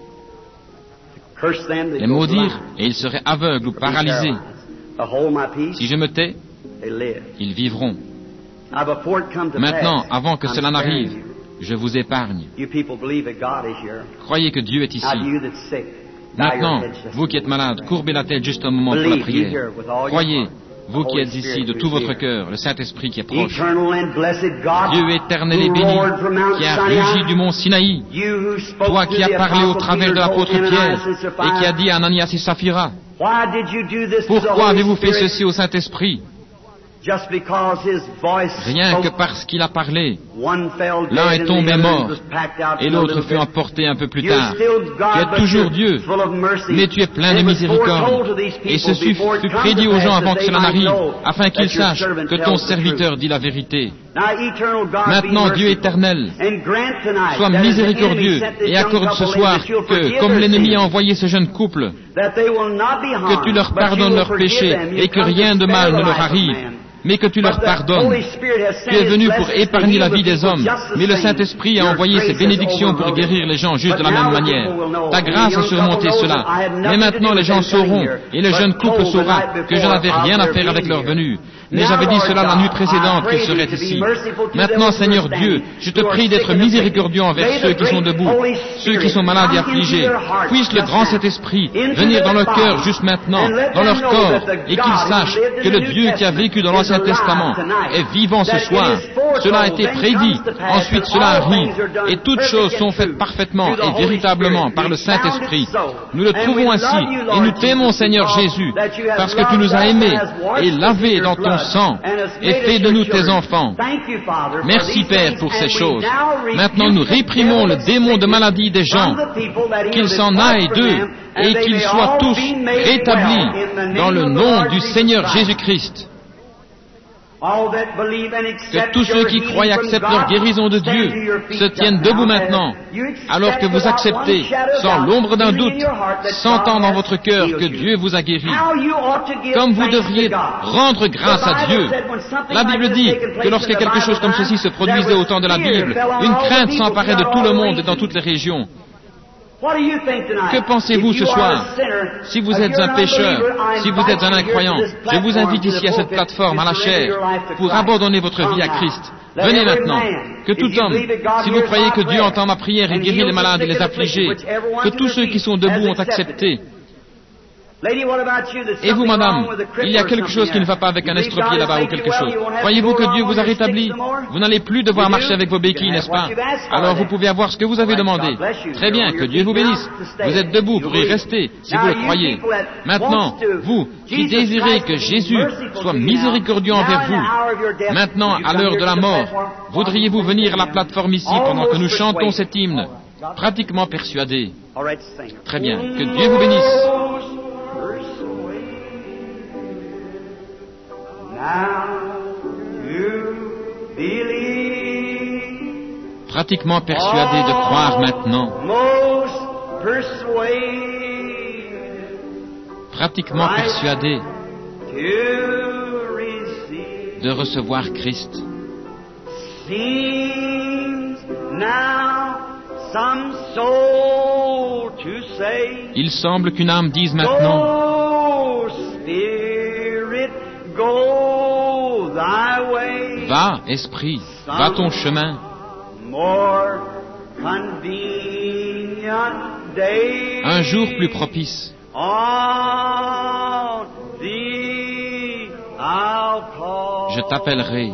Curse them, they Les go maudire blind. et ils seraient aveugles ou Be paralysés. paralyzed. To hold my peace, Si je me tais, they live. ils vivront. Now, before it come to Maintenant, pass, avant que I'm cela sparing n'arrive, you. je vous épargne. You people believe that God is here. Croyez que Dieu est ici. Now, you that's sick, bow Maintenant, your heads just vous qui êtes malade, courbez la tête juste un moment pour la Believe, you prière. hear with all your Croyez, heart. vous The qui Holy êtes ici Spirit de tout who's votre here. cœur, le Saint-Esprit qui est proche. Eternal and blessed God, Dieu éternel et who béni, roared from Mount qui a Sinai, rugi du mont Sinaï, you who spoke toi to qui as the parlé au apostle travers de Peter, l'apôtre told Pierre Ananias and et qui a Sapphira, dit à Ananias et Saphira, why did you do this to the pourquoi Holy avez-vous fait Spirit? ceci au Saint-Esprit? Just because his voice Rien que spoke, parce qu'il a parlé. one fell L'un dead est and tombé the other mort was packed out et in a l'autre little fut bit. emporté un peu plus You're tard. still God, Tu es but toujours you're Dieu, full of mercy. mais tu es plein de And it was foretold miséricorde. to these Et people before it fut come prédit to aux gens pass avant that que they cela might n'arrive, know afin qu'ils that your sachent servant que ton tells the serviteur truth. dit la vérité. Now, eternal God, Maintenant, be Dieu merciful, éternel, and grant tonight sois that as the miséricordieux enemy sent this et young accorde ce couple in, soir that you'll que, forgive comme their l'ennemi sins, a envoyé ce jeune couple, that they will not be harmed, que tu leur but you pardonnes will leurs forgive péchés them. You et que come to rien de spare mal the ne leur life of arrive, man. mais que tu leur But the pardonnes. Holy Spirit has sent Tu es his venu pour blessings to épargner la heal vie the des people hommes, just the mais le same. Saint-Esprit a Your envoyé grace ses has bénédictions pour overrode guérir it. les gens juste But de la now même the manière. people will know. Ta And the grâce a young surmonté couple knows cela. that I had Mais nothing to maintenant do les with gens them coming sauront, here, et le but jeune couple told the saura night que je before n'avais rien à of faire their avec leur being venue. here. Mais Now, j'avais dit Lord cela la God, nuit précédente I qu'ils pray seraient thee to be ici. merciful to Maintenant, those Seigneur who are Dieu, standing, je te who are prie sick d'être and miséricordieux afflicted. envers May ceux the qui sont great debout, Holy ceux qui Spirit sont malades et come into affligés. their hearts Puisse le just grand now, Saint-Esprit into venir their dans leur cœur bodies, juste maintenant, and let dans them leur know corps, that the et God qu'ils who sachent lived in que the le New Dieu qui a Testament vécu dans is l'Ancien l'Ancien Testament est vivant ce soir. Cela a été prédit. Ensuite, cela arrive. Et toutes choses sont faites parfaitement et véritablement par le Saint-Esprit. Nous le trouvons ainsi. Et nous t'aimons, Seigneur Jésus, parce que tu nous as aimés et lavés dans ton sang et fait de nous tes enfants. Merci, Père, pour ces choses. Maintenant, nous réprimons le démon de maladie des gens, qu'ils s'en aillent d'eux et qu'ils soient tous rétablis dans le nom du Seigneur Jésus-Christ. Que tous ceux qui croient et acceptent leur guérison de Dieu se tiennent debout maintenant, alors que vous acceptez, sans l'ombre d'un doute, sentant dans votre cœur que Dieu vous a guéri. Comme vous devriez rendre grâce à Dieu. La Bible dit que lorsque quelque chose comme ceci se produisait au temps de la Bible, une crainte s'emparait de tout le monde et dans toutes les régions. Que pensez-vous ce soir? Si vous êtes un pécheur, si vous êtes un incroyant, je vous invite ici à cette plateforme, à la chair, pour abandonner votre vie à Christ. Venez maintenant. Que tout homme, si vous croyez que Dieu entend ma prière et guérit les malades et les affligés, que tous ceux qui sont debout ont accepté. Et vous, madame, il y a quelque chose qui ne va pas avec un estropié là-bas ou quelque chose. Croyez-vous que Dieu vous a rétabli? Vous n'allez plus devoir marcher avec vos béquilles, n'est-ce pas? Alors vous pouvez avoir ce que vous avez demandé. Très bien, que Dieu vous bénisse. Vous êtes debout pour y rester, si vous le croyez. Maintenant, vous qui désirez que Jésus soit miséricordieux envers vous, maintenant, à l'heure de la mort, voudriez-vous venir à la plateforme ici pendant que nous chantons cet hymne, pratiquement persuadé? Très bien, que Dieu vous bénisse. Pratiquement persuadé de croire maintenant. Pratiquement persuadé de recevoir Christ. Il semble qu'une âme dise maintenant: va, esprit, va ton chemin. Un jour plus propice. Je t'appellerai.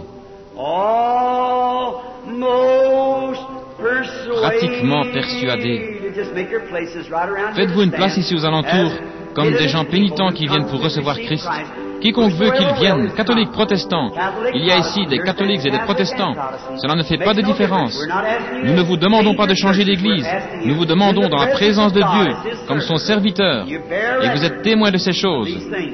Pratiquement persuadé. Faites-vous une place ici aux alentours, comme des gens pénitents qui viennent pour recevoir Christ. Quiconque veut qu'il vienne, catholiques, protestants. Il y a ici des catholiques et des protestants. Cela ne fait pas de différence. Nous ne vous demandons pas de changer d'église. Nous vous demandons dans la présence de Dieu, comme son serviteur. Et vous êtes témoins de ces choses.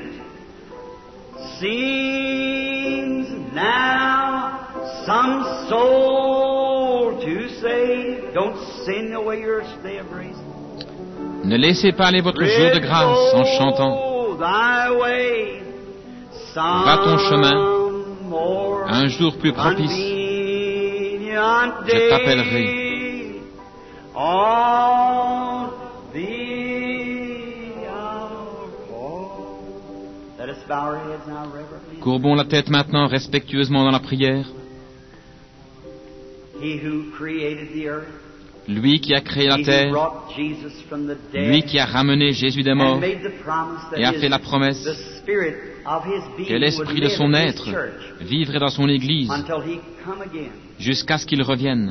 Ne laissez pas aller votre jour de grâce en chantant. Va ton chemin, un jour plus propice, je t'appellerai. Courbons la tête maintenant respectueusement dans la prière. Lui qui a créé la terre, lui qui a ramené Jésus des morts et a fait la promesse que l'esprit de son être vivrait dans son Église jusqu'à ce qu'il revienne.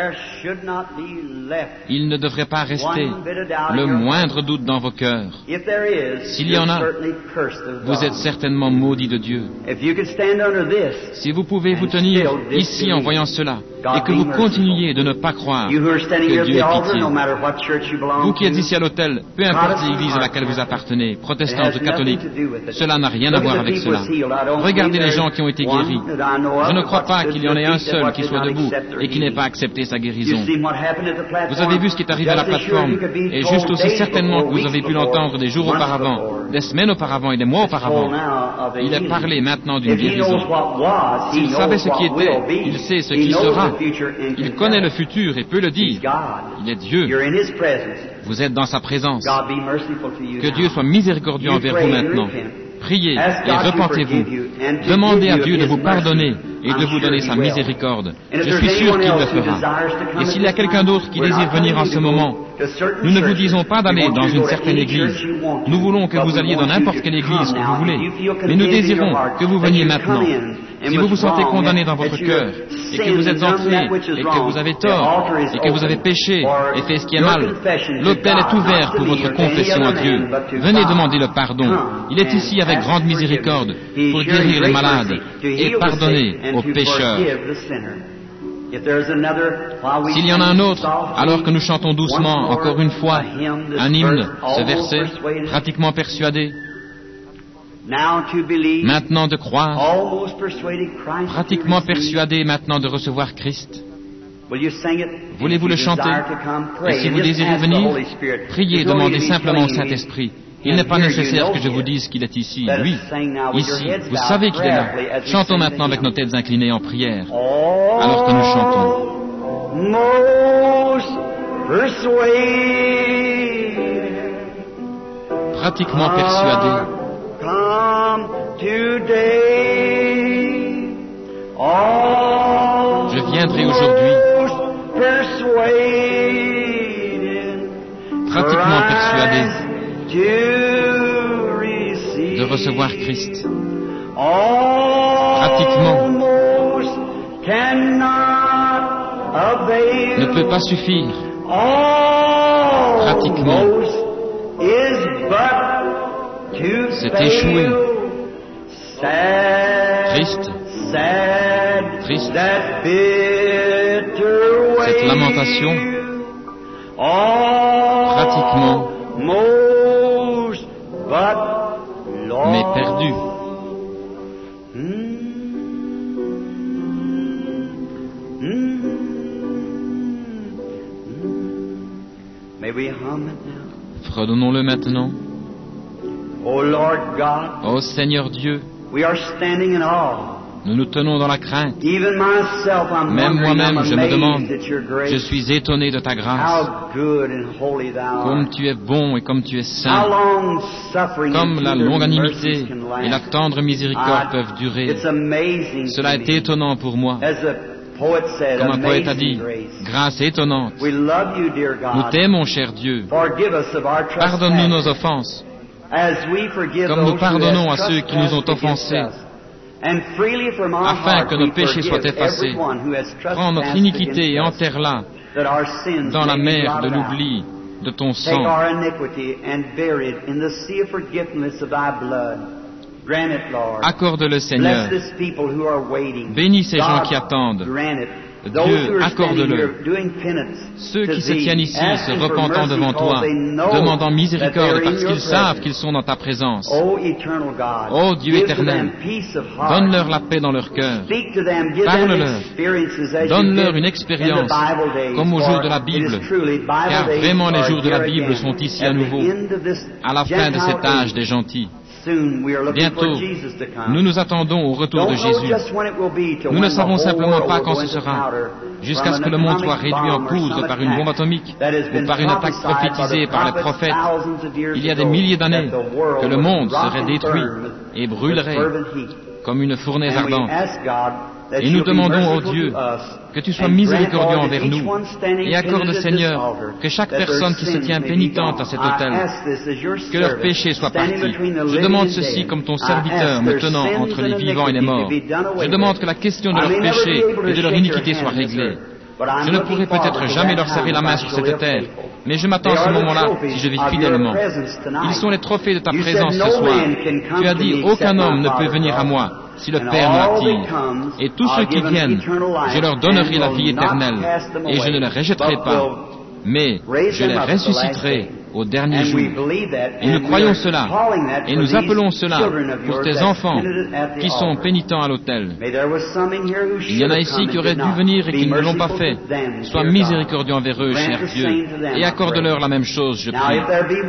Il ne devrait pas rester le moindre doute dans vos cœurs. S'il y en a, vous êtes certainement maudits de Dieu. Si vous pouvez vous tenir ici en voyant cela, et que vous continuiez de ne pas croire que Dieu ait pitié. Vous qui êtes ici à l'autel, peu importe l'église à laquelle vous appartenez, protestante ou catholique, cela n'a rien à voir avec cela. Regardez les gens qui ont été guéris. Je ne crois pas qu'il y en ait un seul qui soit debout et qui n'ait pas accepté sa guérison. Vous avez vu ce qui est arrivé à la plateforme, et juste aussi certainement que vous avez pu l'entendre des jours auparavant, des semaines auparavant et des mois auparavant. Il est parlé maintenant d'une guérison. S'il savait ce qui était, il sait ce qui sera. Il connaît le futur et peut le dire. Il est Dieu. Vous êtes dans sa présence. Que Dieu soit miséricordieux envers vous maintenant. Priez et repentez-vous. Demandez à Dieu de vous pardonner et de vous donner sa miséricorde. Je suis sûr qu'il le fera. Et s'il y a quelqu'un d'autre qui désire venir en ce moment, nous ne vous disons pas d'aller dans une certaine église. Nous voulons que vous alliez dans n'importe quelle église que vous voulez. Mais nous désirons que vous veniez maintenant. Si vous vous sentez condamné dans votre cœur, et que vous êtes entré, et que vous avez tort, et que vous avez péché, et fait ce qui est mal, l'autel est ouvert pour votre confession à Dieu. Venez demander le pardon. Il est ici avec grande miséricorde pour guérir les malades et pardonner aux pécheurs. S'il y en a un autre, alors que nous chantons doucement, encore une fois, un hymne, ce verset, pratiquement persuadé, maintenant de croire, pratiquement persuadé maintenant de recevoir Christ. Voulez-vous le chanter? Et si vous désirez venir, priez, demandez simplement au Saint-Esprit. Il n'est pas nécessaire que je vous dise qu'il est ici, lui, ici. Vous savez qu'il est là. Chantons maintenant avec nos têtes inclinées en prière, alors que nous chantons. Pratiquement persuadé. Je viendrai aujourd'hui. Pratiquement persuadé de recevoir Christ. Pratiquement ne peut pas suffire. Pratiquement c'est échoué. Triste, triste, cette lamentation, pratiquement, mais perdu. Fredonnons-le maintenant. Ô Seigneur Dieu, nous nous tenons dans la crainte. Même moi-même, je me demande, je suis étonné de ta grâce. Comme tu es bon et comme tu es saint, comme la longanimité et la tendre miséricorde peuvent durer. Cela est étonnant pour moi. Comme un poète a dit, grâce étonnante. Nous t'aimons, cher Dieu. Pardonne-nous nos offenses, comme nous pardonnons à ceux qui nous ont offensés, afin que nos péchés soient effacés. Prends notre iniquité et enterre-la dans la mer de l'oubli de ton sang. Accorde-le, Seigneur. Bénis ces gens qui attendent. Dieu, accorde-le. Ceux qui se tiennent ici, se repentant devant toi, demandant miséricorde parce qu'ils savent qu'ils sont dans ta présence. Ô Dieu éternel, donne-leur la paix dans leur cœur. Parle-leur. Donne-leur une expérience comme au jour de la Bible, car vraiment les jours de la Bible sont ici à nouveau, à la fin de cet âge des gentils. Bientôt, nous nous attendons au retour de Jésus. Nous ne savons simplement pas quand ce sera, jusqu'à ce que le monde soit réduit en poudre par une bombe atomique ou par une attaque prophétisée par les prophètes. Il y a des milliers d'années que le monde serait détruit et brûlerait comme une fournaise ardente. Et nous demandons, ô Dieu, que tu sois miséricordieux envers nous et accorde, Seigneur, que chaque personne qui se tient pénitente à cet autel, que leur péché soit parti. Je demande ceci comme ton serviteur me tenant entre les vivants et les morts. Je demande que la question de leur péché et de leur iniquité soit réglée. Je ne pourrai peut-être jamais leur serrer la main sur cette terre, mais je m'attends à ce moment-là si je vis fidèlement. Ils sont les trophées de ta présence ce soir. Tu as dit, aucun homme ne peut venir à moi si le Père m'attire. Et tous ceux qui viennent, je leur donnerai la vie éternelle, et je ne les rejetterai pas, mais je les ressusciterai au dernier jour. Et nous croyons cela, et nous appelons cela pour tes enfants qui sont pénitents à l'autel. Il y en a ici qui auraient dû venir et qui ne l'ont pas fait. Sois miséricordieux envers eux, cher Dieu, et accorde-leur la même chose, je prie.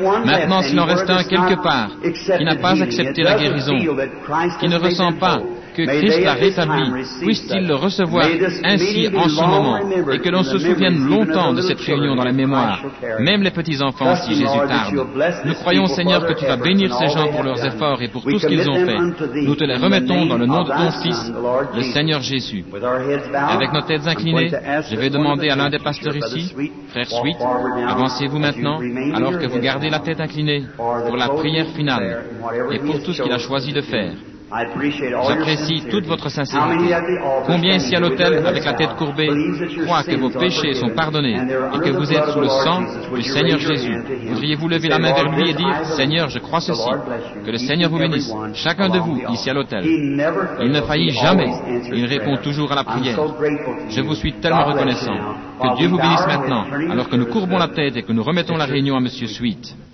Maintenant, s'il en reste un quelque part qui n'a pas accepté la guérison, qui ne ressent pas que Christ l'a rétabli, puisse-t-il le recevoir ainsi en ce moment, et que l'on se souvienne longtemps de cette réunion dans la mémoire, même les petits-enfants si Jésus tarde. Nous croyons, Seigneur, que tu vas bénir ces gens pour leurs efforts et pour tout ce qu'ils ont fait. Nous te les remettons dans le nom de ton Fils, le Seigneur Jésus. Avec nos têtes inclinées, je vais demander à l'un des pasteurs ici, frère Sweet, avancez-vous maintenant, alors que vous gardez la tête inclinée, pour la prière finale, et pour tout ce qu'il a choisi de faire. J'apprécie toute votre sincérité. Combien ici à l'autel, avec la tête courbée, croient que vos péchés sont pardonnés et que vous êtes sous le sang du Seigneur Jésus? Voudriez-vous lever la main vers lui et dire, Seigneur, je crois ceci. Que le Seigneur vous bénisse. Chacun de vous, ici à l'autel. Il ne faillit jamais. Il répond toujours à la prière. Je vous suis tellement reconnaissant. Que Dieu vous bénisse maintenant, alors que nous courbons la tête et que nous remettons la réunion à Monsieur Sweet.